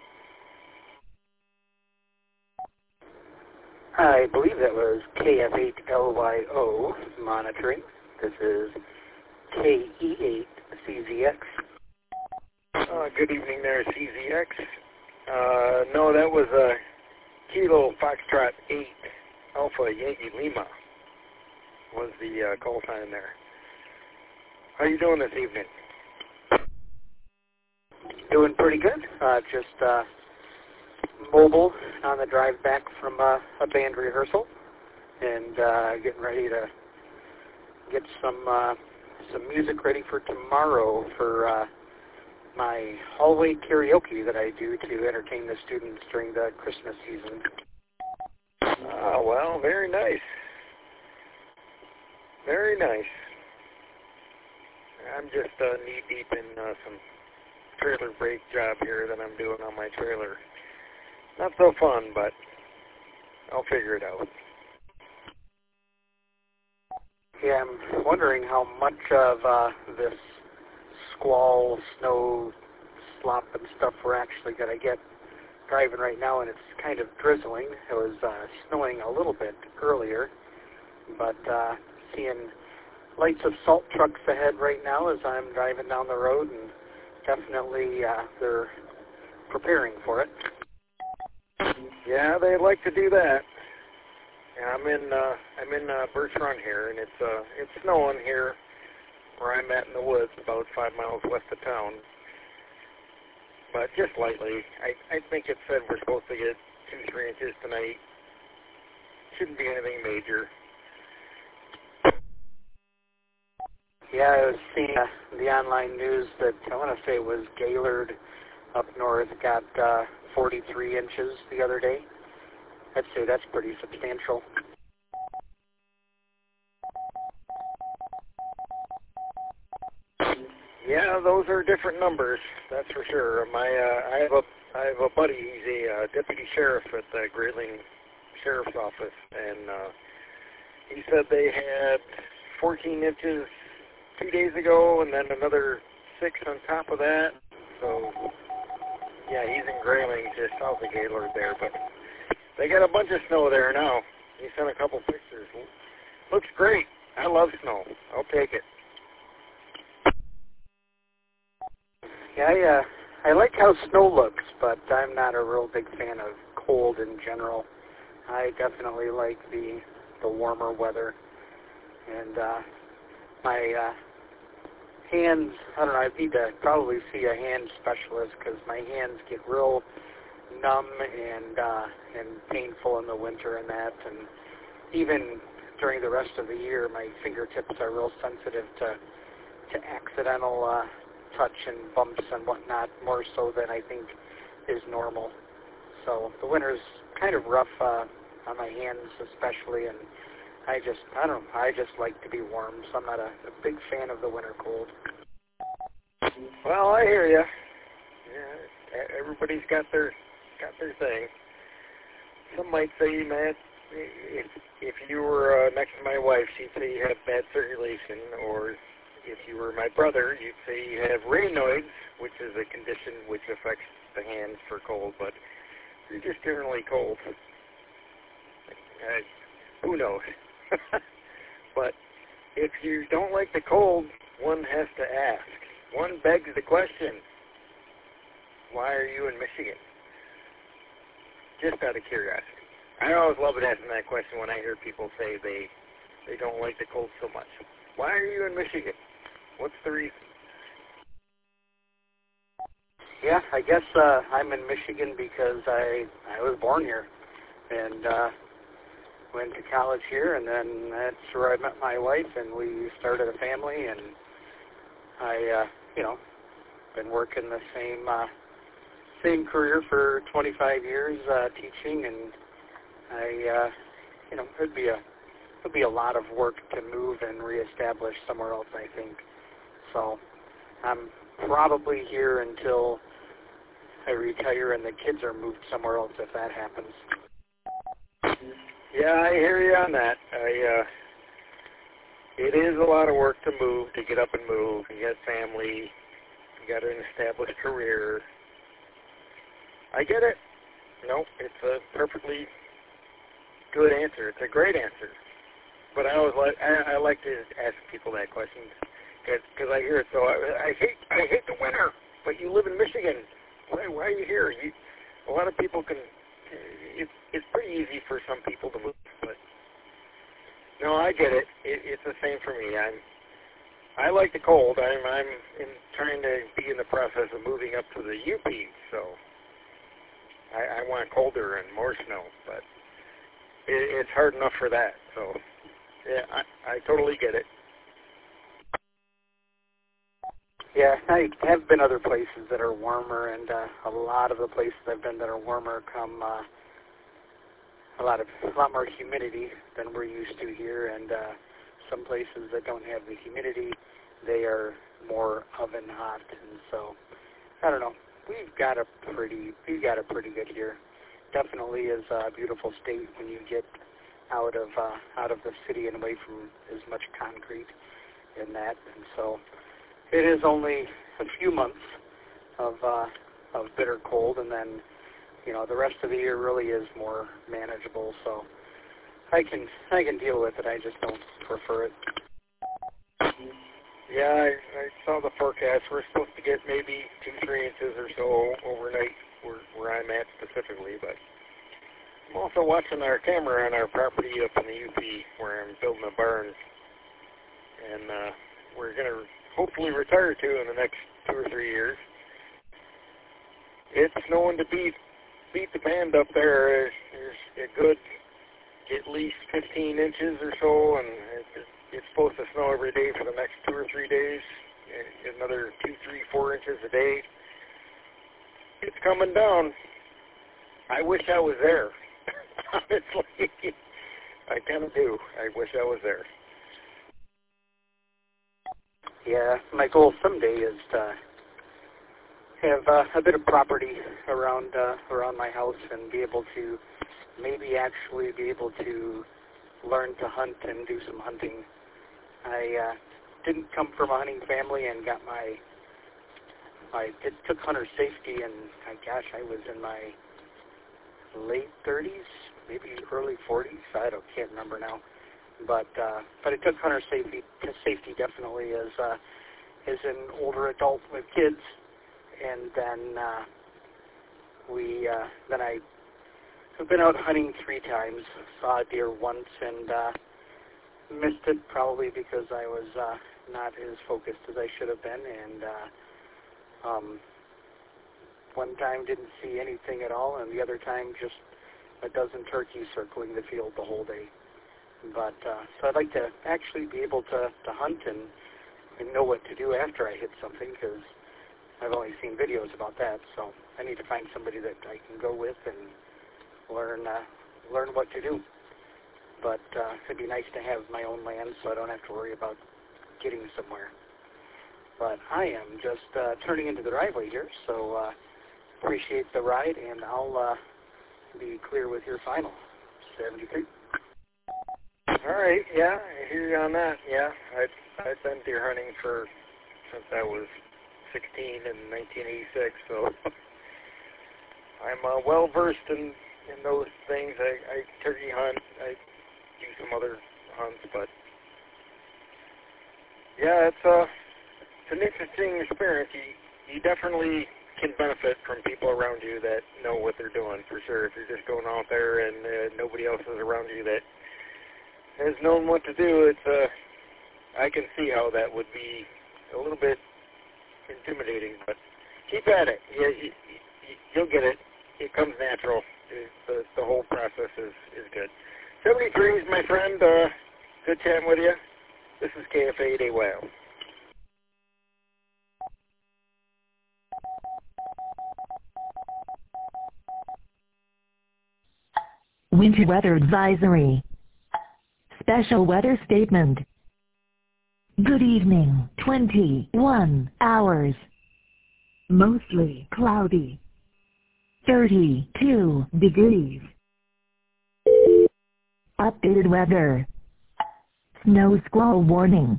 I believe that was K F eight L Y O monitoring. This is K E eight C Z X. Uh, good evening there, C Z X. Uh, no, that was uh, Kilo Foxtrot eight Alpha Yankee Lima was the uh, call sign there. How you doing this evening? Doing pretty good. Uh, just uh, mobile on the drive back from uh, a band rehearsal, and uh, getting ready to get some uh, some music ready for tomorrow for uh, my hallway karaoke that I do to entertain the students during the Christmas season. Oh, well, very nice. Very nice. I'm just uh, knee-deep in uh, some trailer brake job here that I'm doing on my trailer. Not so fun, but I'll figure it out. Yeah, I'm wondering how much of uh, this squall, snow, slop, and stuff we're actually going to get driving right now, and it's kind of drizzling. It was uh, snowing a little bit earlier, but uh, seeing lights of salt trucks ahead right now as I'm driving down the road, and definitely uh, they're preparing for it. Yeah, they like to do that. Yeah, I'm in uh, I'm in uh, Birch Run here, and it's uh, it's snowing here where I'm at in the woods, about five miles west of town. But just lightly. I I think it said we're supposed to get two three inches tonight. Shouldn't be anything major. Yeah, I was seeing uh, the online news that I want to say it was Gaylord up north got uh, forty-three inches the other day. I'd say that's pretty substantial. Yeah, those are different numbers. That's for sure. My uh, I have a I have a buddy. He's a uh, deputy sheriff at the Grayling Sheriff's Office, and uh, he said they had fourteen inches two days ago, and then another six on top of that. So, yeah, he's in Grayling, just south of Gaylord there, but they got a bunch of snow there now. He sent a couple pictures. Looks great. I love snow. I'll take it. Yeah, I, uh, I like how snow looks, but I'm not a real big fan of cold in general. I definitely like the the warmer weather, and uh, my uh, hands, I don't know, I need to probably see a hand specialist because my hands get real numb and uh, and painful in the winter and that, and even during the rest of the year, my fingertips are real sensitive to to accidental uh, touch and bumps and whatnot, more so than I think is normal. So the winter's kind of rough uh, on my hands especially, and I just, I don't know, I just like to be warm, so I'm not a, a big fan of the winter cold. Well, I hear you. Yeah, everybody's got their got their thing. Some might say, Matt, if if you were uh, next to my wife, she'd say you have bad circulation, or if you were my brother, you'd say you have Raynaud's, which is a condition which affects the hands for cold, but you're just generally cold. Uh, who knows? But if you don't like the cold, one has to ask. One begs the question, why are you in Michigan? Just out of curiosity. I always love it asking that question when I hear people say they they don't like the cold so much. Why are you in Michigan? What's the reason? Yeah, I guess uh, I'm in Michigan because I I was born here and uh, went to college here, and then that's where I met my wife, and we started a family, and I, uh, you know, been working the same uh, same career for twenty-five years, uh, teaching, and I, uh, you know, it'd be a it'd be a lot of work to move and reestablish somewhere else, I think. So I'm probably here until I retire and the kids are moved somewhere else if that happens. Yeah, I hear you on that. I uh, it is a lot of work to move, to get up and move. You got family, you got an established career. I get it. No, it's a perfectly good answer. It's a great answer. But I always like I, I like to ask people that question because I hear it. So I, I hate I hate the winter, but you live in Michigan. Why, why are you here? You, a lot of people can. It's it's pretty easy for some people to move, but no, I get it. it. It's the same for me. I'm I like the cold. I'm I'm in trying to be in the process of moving up to the U P, so I, I want colder and more snow, but it, it's hard enough for that. So. Yeah, I, I totally get it. Yeah, I have been other places that are warmer, and uh, a lot of the places I've been that are warmer come uh, a lot of a lot more humidity than we're used to here, and uh, some places that don't have the humidity, they are more oven hot, and so I don't know. We've got a pretty we've got a pretty good here. Definitely is a beautiful state when you get out of uh, out of the city and away from as much concrete in that, and so it is only a few months of uh, of bitter cold, and then you know the rest of the year really is more manageable. So I can I can deal with it. I just don't prefer it. Yeah, I, I saw the forecast. We're supposed to get maybe two three inches or so overnight where where I'm at specifically, but. I'm also watching our camera on our property up in the U P where I'm building a barn, and uh, we're going to hopefully retire to in the next two or three years. It's snowing to beat beat the band up there. There's a good at least fifteen inches or so, and it's, it's supposed to snow every day for the next two or three days, another two, three, four inches a day. It's coming down. I wish I was there. Honestly, I kind of do. I wish I was there. Yeah, my goal someday is to have uh, a bit of property around uh, around my house and be able to maybe actually be able to learn to hunt and do some hunting. I uh, didn't come from a hunting family and got my I did, took hunter safety, and I, gosh, I was in my late thirties, maybe early forties. I don't can't remember now, but uh, but I took hunter safety safety definitely as uh, as an older adult with kids, and then uh, we uh, then I have been out hunting three times. Saw a deer once and uh, missed it probably because I was uh, not as focused as I should have been, and uh, um. One time didn't see anything at all, and the other time just a dozen turkeys circling the field the whole day. But uh, so I'd like to actually be able to, to hunt and, and know what to do after I hit something, because I've only seen videos about that. So I need to find somebody that I can go with and learn uh, learn what to do. But uh, it'd be nice to have my own land so I don't have to worry about getting somewhere. But I am just uh, turning into the driveway here, so uh, appreciate the ride, and I'll uh, be clear with your final. seventy-three. All right, yeah, I hear you on that. Yeah, I've, I've been deer hunting for since I was sixteen in nineteen eighty-six, so I'm uh, well versed in, in those things. I, I turkey hunt, I do some other hunts, but yeah, it's uh, it's an interesting experience. You, you definitely can benefit from people around you that know what they're doing, for sure. If you're just going out there and uh, nobody else is around you that has known what to do, it's uh, I can see how that would be a little bit intimidating, but keep at it. You, you, you'll get it. It comes natural. It, the, the whole process is, is good. seventy-three is my friend. Uh, good chatting with you. This is K F A eight A Y O. Winter weather advisory. Special weather statement. Good evening, twenty-one hours. Mostly cloudy. thirty-two degrees. Updated weather. Snow squall warning.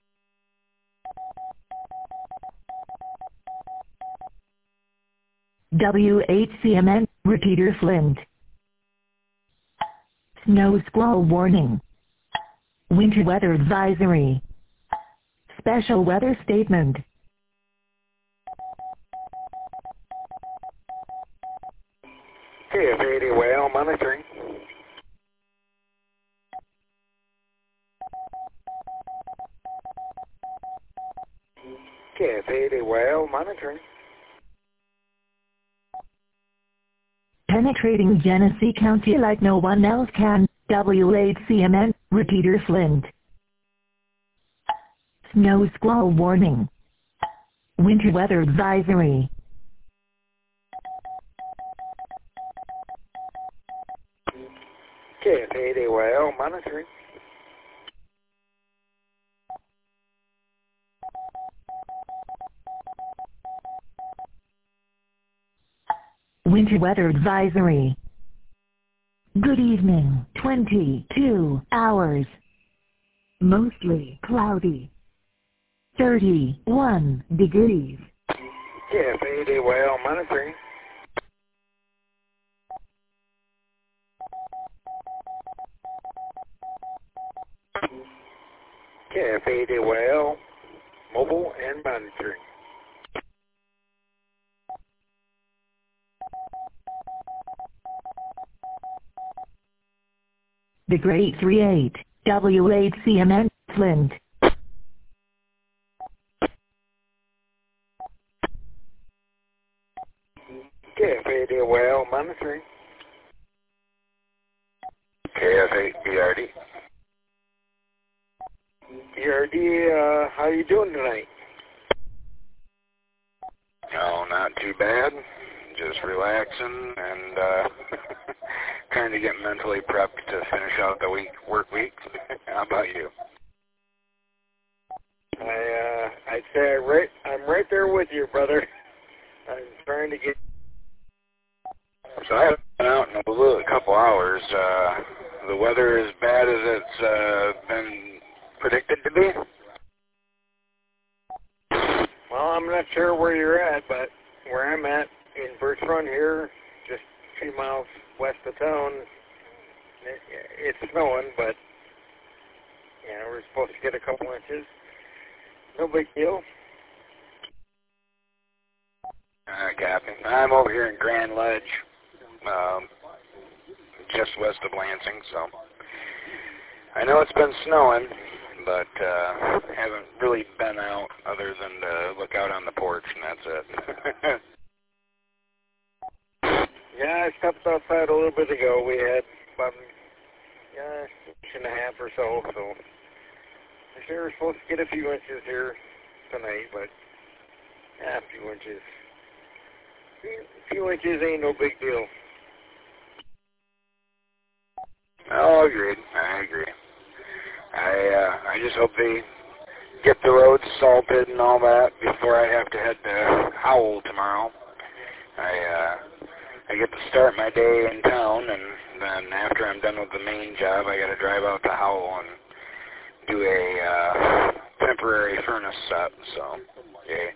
W H C M N, repeater Flint. Snow squall warning. Winter weather advisory. Special weather statement. K F eighty Whale monitoring. K F eighty Whale monitoring. Penetrating Genesee County like no one else can. W H C M N, repeater Flint. Snow squall warning. Winter weather advisory. K F eighty Whale monitoring. Winter weather advisory. Good evening, twenty-two hours. Mostly cloudy. thirty-one degrees. K F eighty Whale monitoring. K F eighty Whale mobile and monitoring. The Great three eight, W H C M N, Flint. K F eighty Whale monitoring. K F eight B R D. B R D, uh, how you doing tonight? No, not too bad. Just relaxing and uh, trying to get mentally prepped to finish out the week work week. How about you? I uh, I'd say I right I'm right there with you, brother. I'm trying to get. So I haven't been out in a, little, a couple hours. Uh, the weather as bad as it's uh, been predicted to be. Well, I'm not sure where you're at, but where I'm at in Birch Run here, just a few miles west of town, it, it's snowing, but you know, we're supposed to get a couple inches. No big deal. Uh, Captain, I'm over here in Grand Ledge, um, just west of Lansing, so I know it's been snowing, but uh, haven't really been out other than to look out on the porch, and that's it. Yeah, I stepped outside a little bit ago. We had about yeah, inch and a half or so, so I sure we're supposed to get a few inches here tonight, but yeah, a few inches. A few inches ain't no big deal. Oh, agreed. I agree. I uh, I just hope they get the roads salted and all that before I have to head to Howell tomorrow. I uh, I get to start my day in town, and then after I'm done with the main job, I got to drive out to Howell and do a uh, temporary furnace set. So, yeah.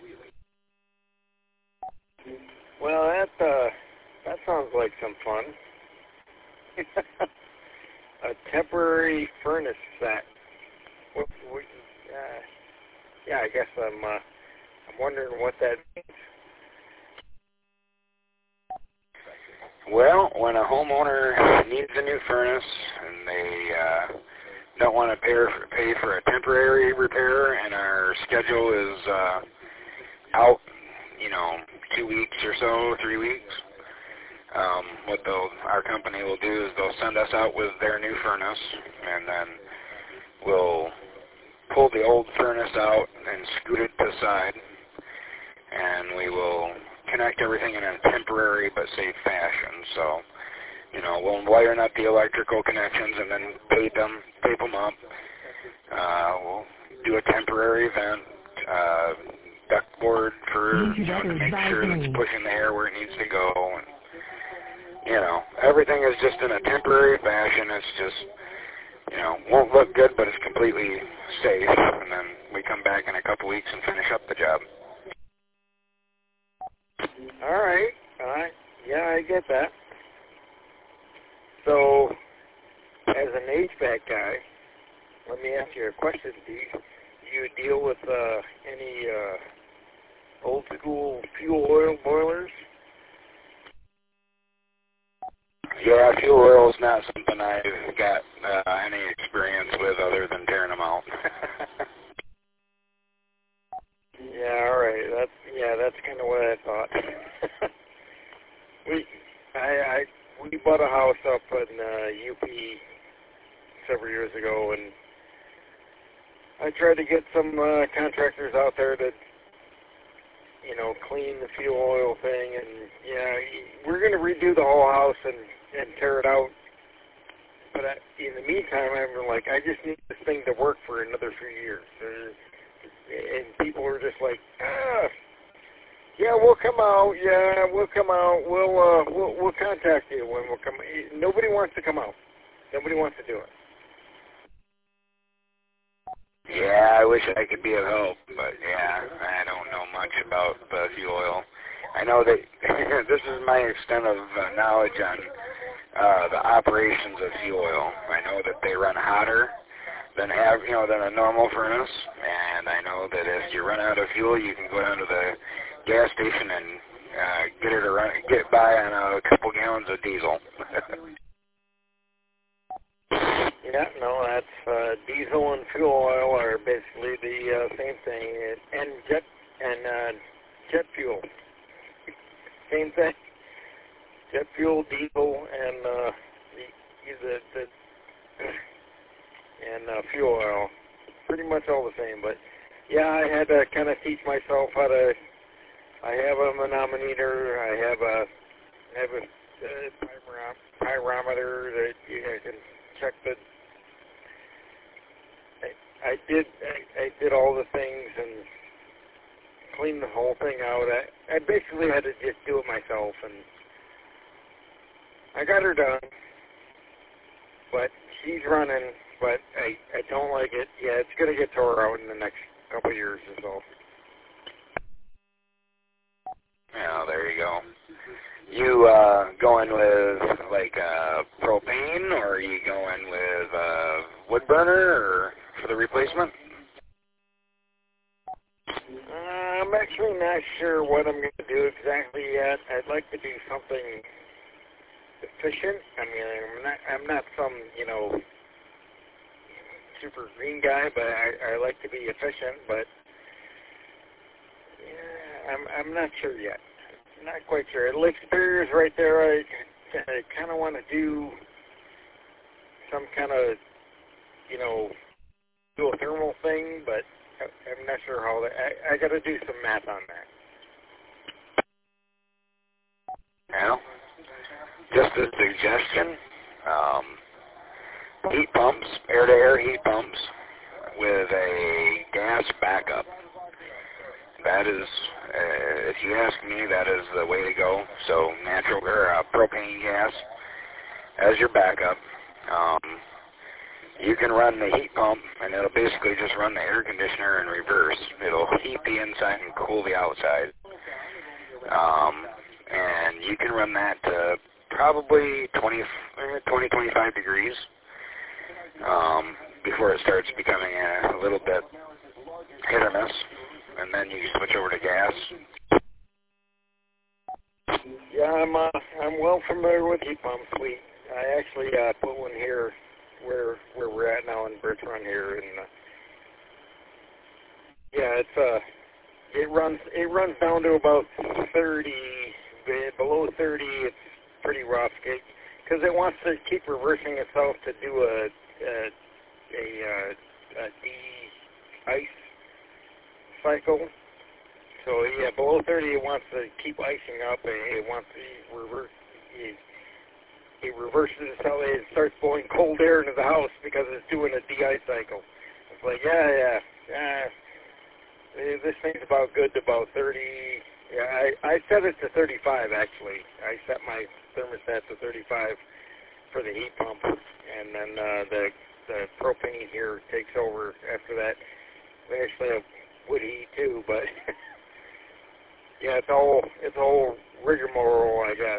Well, that uh, that sounds like some fun. A temporary furnace set. What, what, uh, yeah, I guess I'm uh, I'm wondering what that means. Well, when a homeowner needs a new furnace and they uh, don't want to pay for, pay for a temporary repair, and our schedule is uh, out, you know, two weeks or so, three weeks, um, what they'll, our company will do is they'll send us out with their new furnace, and then we'll pull the old furnace out and scoot it to the side, and we will connect everything in a temporary but safe fashion. So, you know, we'll wire up the electrical connections and then tape them, tape them up. Uh, we'll do a temporary vent, uh, ductboard for, you know, to make sure that it's pushing the air where it needs to go. And, you know, everything is just in a temporary fashion. It's just you know, won't look good, but it's completely safe. And then we come back in a couple weeks and finish up the job. All right. All right. Yeah, I get that. So, as an H V A C guy, let me ask you a question. Do you, do you deal with uh, any uh, old school fuel oil boilers? Yeah, fuel oil is not something I've got uh, any experience with other than tearing them out. Yeah, all right. That's yeah, that's kind of what I thought. we, I, I, we bought a house up in uh, U P several years ago, and I tried to get some uh, contractors out there to, you know, clean the fuel oil thing, and yeah, we're going to redo the whole house and and tear it out. But I, in the meantime, I'm like, I just need this thing to work for another few years. Uh, and people are just like, ah, yeah, we'll come out. Yeah, we'll come out. We'll uh, we'll we'll contact you when we'll come. Nobody wants to come out. Nobody wants to do it. Yeah, I wish I could be of help, but yeah, I don't know much about uh, fuel oil. I know that this is my extent of uh, knowledge on uh, the operations of fuel oil. I know that they run hotter than have you know than a normal furnace, and I know that if you run out of fuel, you can go down to the gas station and uh, get it to run, get by on a couple gallons of diesel. Yeah, no, that's uh, diesel and fuel oil are basically the uh, same thing, and jet and uh, jet fuel, same thing. Jet fuel, diesel, and uh, the, the, the and uh, fuel oil, pretty much all the same. But yeah, I had to kind of teach myself how to. I have a manometer. I have a I have a uh, pyrometer that you know, can check the. I, I did I, I did all the things and cleaned the whole thing out. I, I basically had to just do it myself, and I got her done. But she's running, but I I don't like it. Yeah, it's gonna get tore out in the next couple of years or so. Yeah, there you go. You uh, going with like uh, propane, or are you going with uh, wood burner, or for the replacement? Uh, I'm actually not sure what I'm going to do exactly yet. I'd like to do something efficient. I mean, I'm not I'm not some you know super green guy, but I, I like to be efficient. But yeah, I'm I'm not sure yet. Not quite sure. Lake Superior's right there. I, I kind of want to do some kind of, you know, do a thermal thing, but I, I'm not sure how that. I, I got to do some math on that. Well, just a suggestion: um, heat pumps, air-to-air heat pumps, with a gas backup. That is, uh, if you ask me, that is the way to go. So natural or uh, propane gas as your backup. Um, you can run the heat pump, and it'll basically just run the air conditioner in reverse. It'll heat the inside and cool the outside. Um, and you can run that to probably twenty, twenty, twenty-five degrees um, before it starts becoming a, a little bit hit or miss. And then you switch over to gas. Yeah, I'm uh, I'm well familiar with heat pumps. We I actually uh, put one here where where we're at now in Birch Run here, and uh, yeah, it's uh it runs it runs down to about thirty. Below thirty, it's pretty rough because it wants to keep reversing itself to do a a a, a de-ice cycle. So yeah, below thirty, it wants to keep icing up, and it wants to reverse. It, it reverses itself. It starts blowing cold air into the house because it's doing a de-ice cycle. It's like yeah, yeah, yeah. This thing's about good to about thirty. Yeah, I I set it to thirty-five actually. I set my thermostat to thirty-five for the heat pump, and then uh, the the propane here takes over after that. We actually have wood heat too, but yeah, it's all it's all rigmarole, I guess.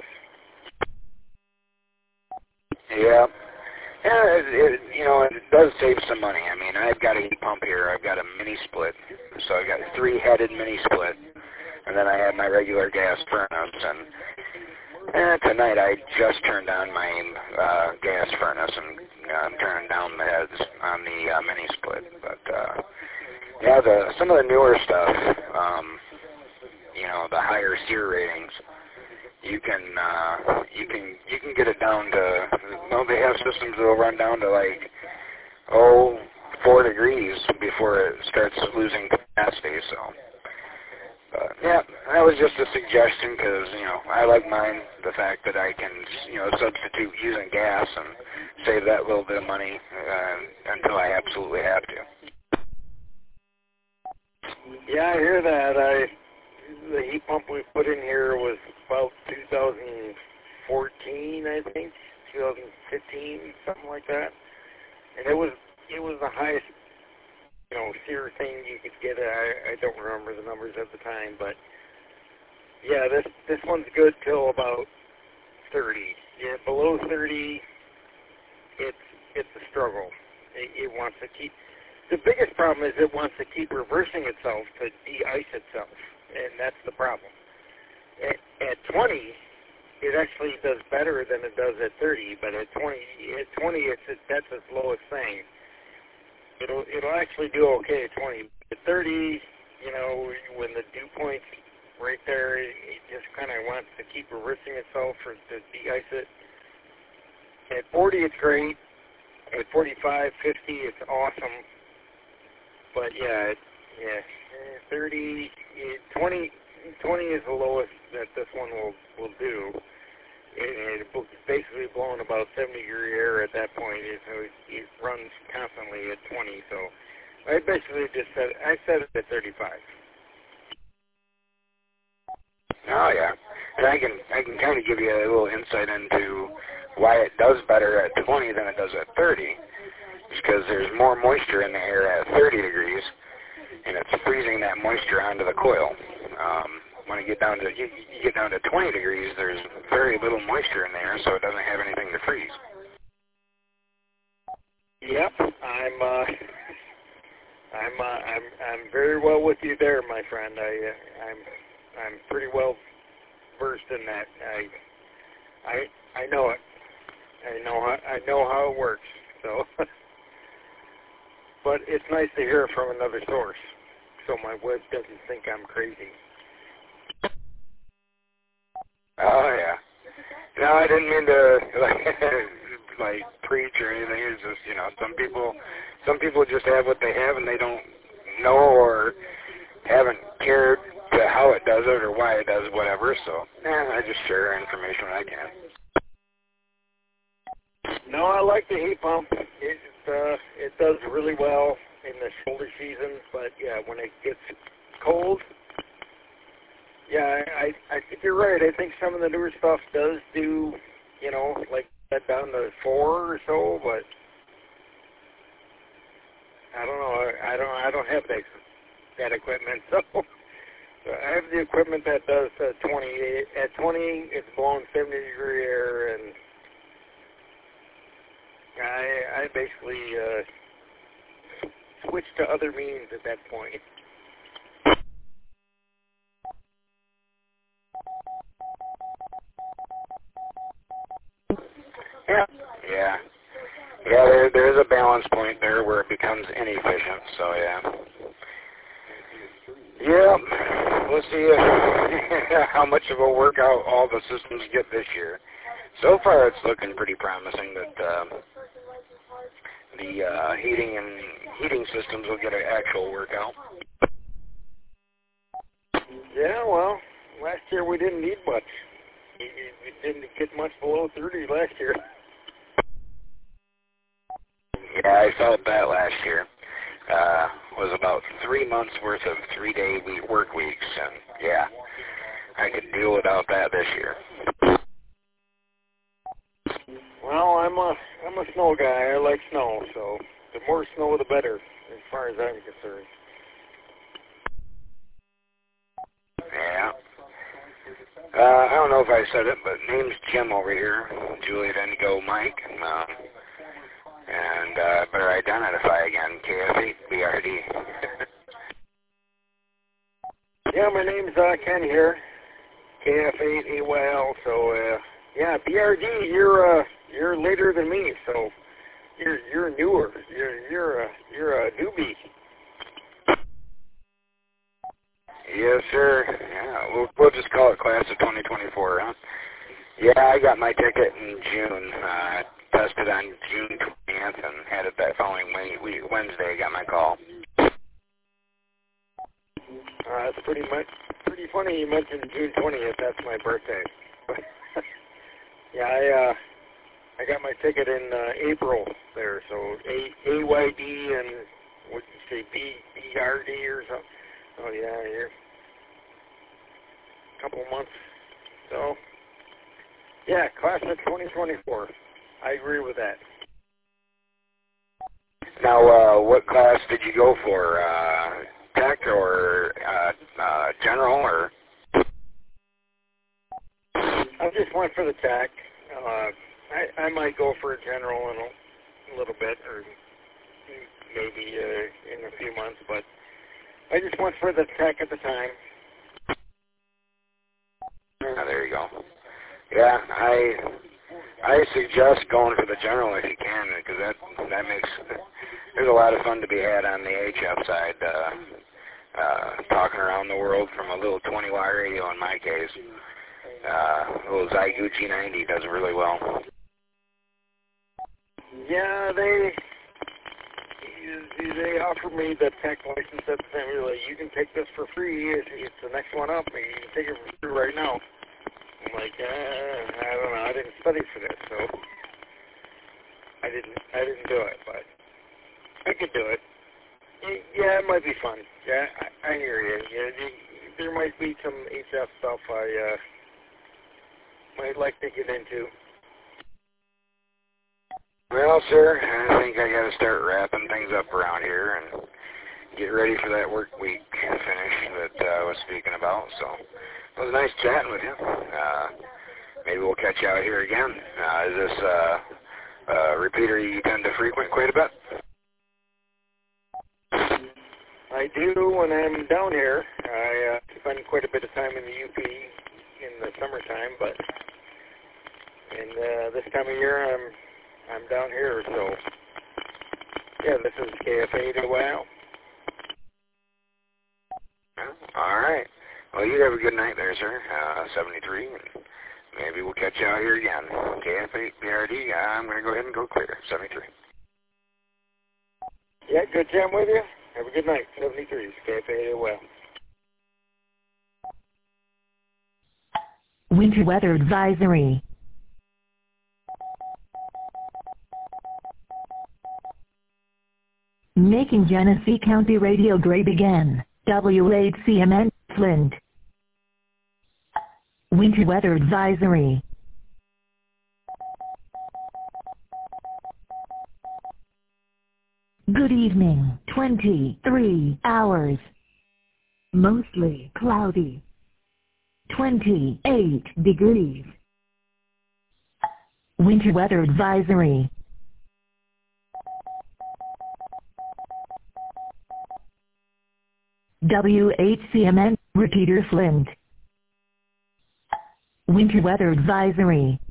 Yeah. Yeah, it, it, you know, it does save some money. I mean, I've got a heat pump here. I've got a mini split. So I've got a three-headed mini split. And then I have my regular gas furnace. And eh, tonight I just turned on my uh, gas furnace, and uh, I'm turning down the heads on the uh, mini split. But, uh, yeah, the, some of the newer stuff, um, you know, the higher SEER ratings, you can uh, you can you can get it down to, well, they have systems that will run down to like oh four degrees before it starts losing capacity. So, but yeah, that was just a suggestion because you know I like mine. The fact that I can you know substitute using gas and save that little bit of money uh, until I absolutely have to. Yeah, I hear that. I the heat pump we put in here was about two thousand fourteen, I think, two thousand fifteen, something like that. And it was it was the highest, you know, SEER thing you could get. I, I don't remember the numbers at the time, but yeah, this this one's good till about thirty. Yeah, below thirty, it's it's a struggle. It, it wants to keep. The biggest problem is it wants to keep reversing itself to de-ice itself, and that's the problem. At, at twenty, it actually does better than it does at thirty, but at twenty, at twenty, it's that's its lowest thing. It'll it'll actually do okay at twenty. At thirty, you know, when the dew point's right there, it, it just kind of wants to keep reversing itself or to de-ice it. At forty, it's great. At forty-five, fifty, it's awesome. But yeah, it, yeah, thirty, twenty, twenty is the lowest that this one will will do. It, it basically blowing about seventy degree air at that point. It, so it, it runs constantly at twenty. So I basically just said I set it at thirty-five. Oh yeah, and I can I can kind of give you a little insight into why it does better at twenty than it does at thirty. Because there's more moisture in the air at thirty degrees, and it's freezing that moisture onto the coil. Um, when you get down to you, you get down to twenty degrees, there's very little moisture in there, so it doesn't have anything to freeze. Yep, I'm uh, I'm uh, I'm I'm very well with you there, my friend. I uh, I'm I'm pretty well versed in that. I I I know it. I know how I know how it works. So. But it's nice to hear from another source, so my web doesn't think I'm crazy. Oh yeah. No, I didn't mean to like, like preach or anything. It's just you know some people, some people just have what they have and they don't know or haven't cared to how it does it or why it does whatever. So yeah, I just share information when I can. No, I like the heat pump. It uh, it does really well in the shoulder season, but yeah, when it gets cold, yeah, I I think you're right. I think some of the newer stuff does do, you know, like that down to four or so, but I don't know. I don't I don't have that that equipment, so. So I have the equipment that does uh, twenty. At twenty, it's blowing seventy degree air, and I, I basically uh, switched to other means at that point. Yeah, yeah, yeah. There, there is a balance point there where it becomes inefficient. So yeah, yeah. We'll see uh, how much of a workout all the systems get this year. So far, it's looking pretty promising that. Uh, The uh, heating and heating systems will get an actual workout. Yeah, well, last year we didn't need much. We didn't get much below thirty last year. Yeah, I felt that last year. Uh, was about three months worth of three-day week work weeks, and yeah, I could deal without that this year. Well, I'm a I'm a snow guy. I like snow, so the more snow, the better, as far as I'm concerned. Yeah. Uh, I don't know if I said it, but name's Jim over here. Juliet Indigo Mike. Um, and uh, better identify again. K F eight B R D. Yeah, my name's uh, Ken here. K F eight A Y L. So uh, yeah, B R D. You're uh, you're later than me, so you're you're newer. You're you're a you're a newbie. Yes, sir. Yeah, we'll, we'll just call it class of twenty twenty-four, huh? Yeah, I got my ticket in June. Uh, tested on June twentieth and had it that following week, Wednesday. Got my call. Uh, that's pretty much pretty funny. You mentioned June twentieth. That's my birthday. yeah, I uh, I got my ticket in uh, April there. So A A Y D and what did you say B B R D or something? Oh yeah, here. A couple months. So yeah, class of twenty twenty-four. I agree with that. Now, uh, what class did you go for? Uh, tech or uh, uh, general or? I just went for the tech. Uh, I I might go for a general in a, a little bit, or maybe uh, in a few months, but I just went for the tech at the time. Oh, there you go. Yeah, I I suggest going for the general if you can, because that that makes there's a lot of fun to be had on the H F side. Uh, uh, talking around the world from a little twenty watt radio in my case. Uh, a little Zygu G ninety does really well. Yeah, they they offered me the tech license at the time. They were like, you can take this for free. It's, it's the next one up, and you can take it for free right now. I'm like, uh, I don't know. I didn't study for this, so I didn't. I didn't do it, but I could do it. Yeah, it might be fun. Yeah, I, I hear you. Yeah, there might be some H F stuff I uh, might like to get into. Well, sir, I think I got to start wrapping things up around here and get ready for that work week finish that uh, I was speaking about. So it was nice chatting with you. Uh, maybe we'll catch you out here again. Uh, is this uh, a repeater you tend to frequent quite a bit? I do when I'm down here. I uh, spend quite a bit of time in the U P in the summertime, but and uh, this time of year I'm I'm down here. So yeah, this is K F eight A Y L. All right. Well, you have a good night there, sir. Uh, seventy-three, and maybe we'll catch you out here again. K F eight B R D. I'm going to go ahead and go clear. seventy-three. Yeah, good jam with you. Have a good night. seventy-three, K F eight A Y L. Winter weather advisory. Making Genesee County radio great again. W eight C M N, Flint. Winter weather advisory. Good evening, twenty-three hours. Mostly cloudy. twenty-eight degrees. Winter weather advisory. W eight C M N, repeater Flint. Winter weather advisory.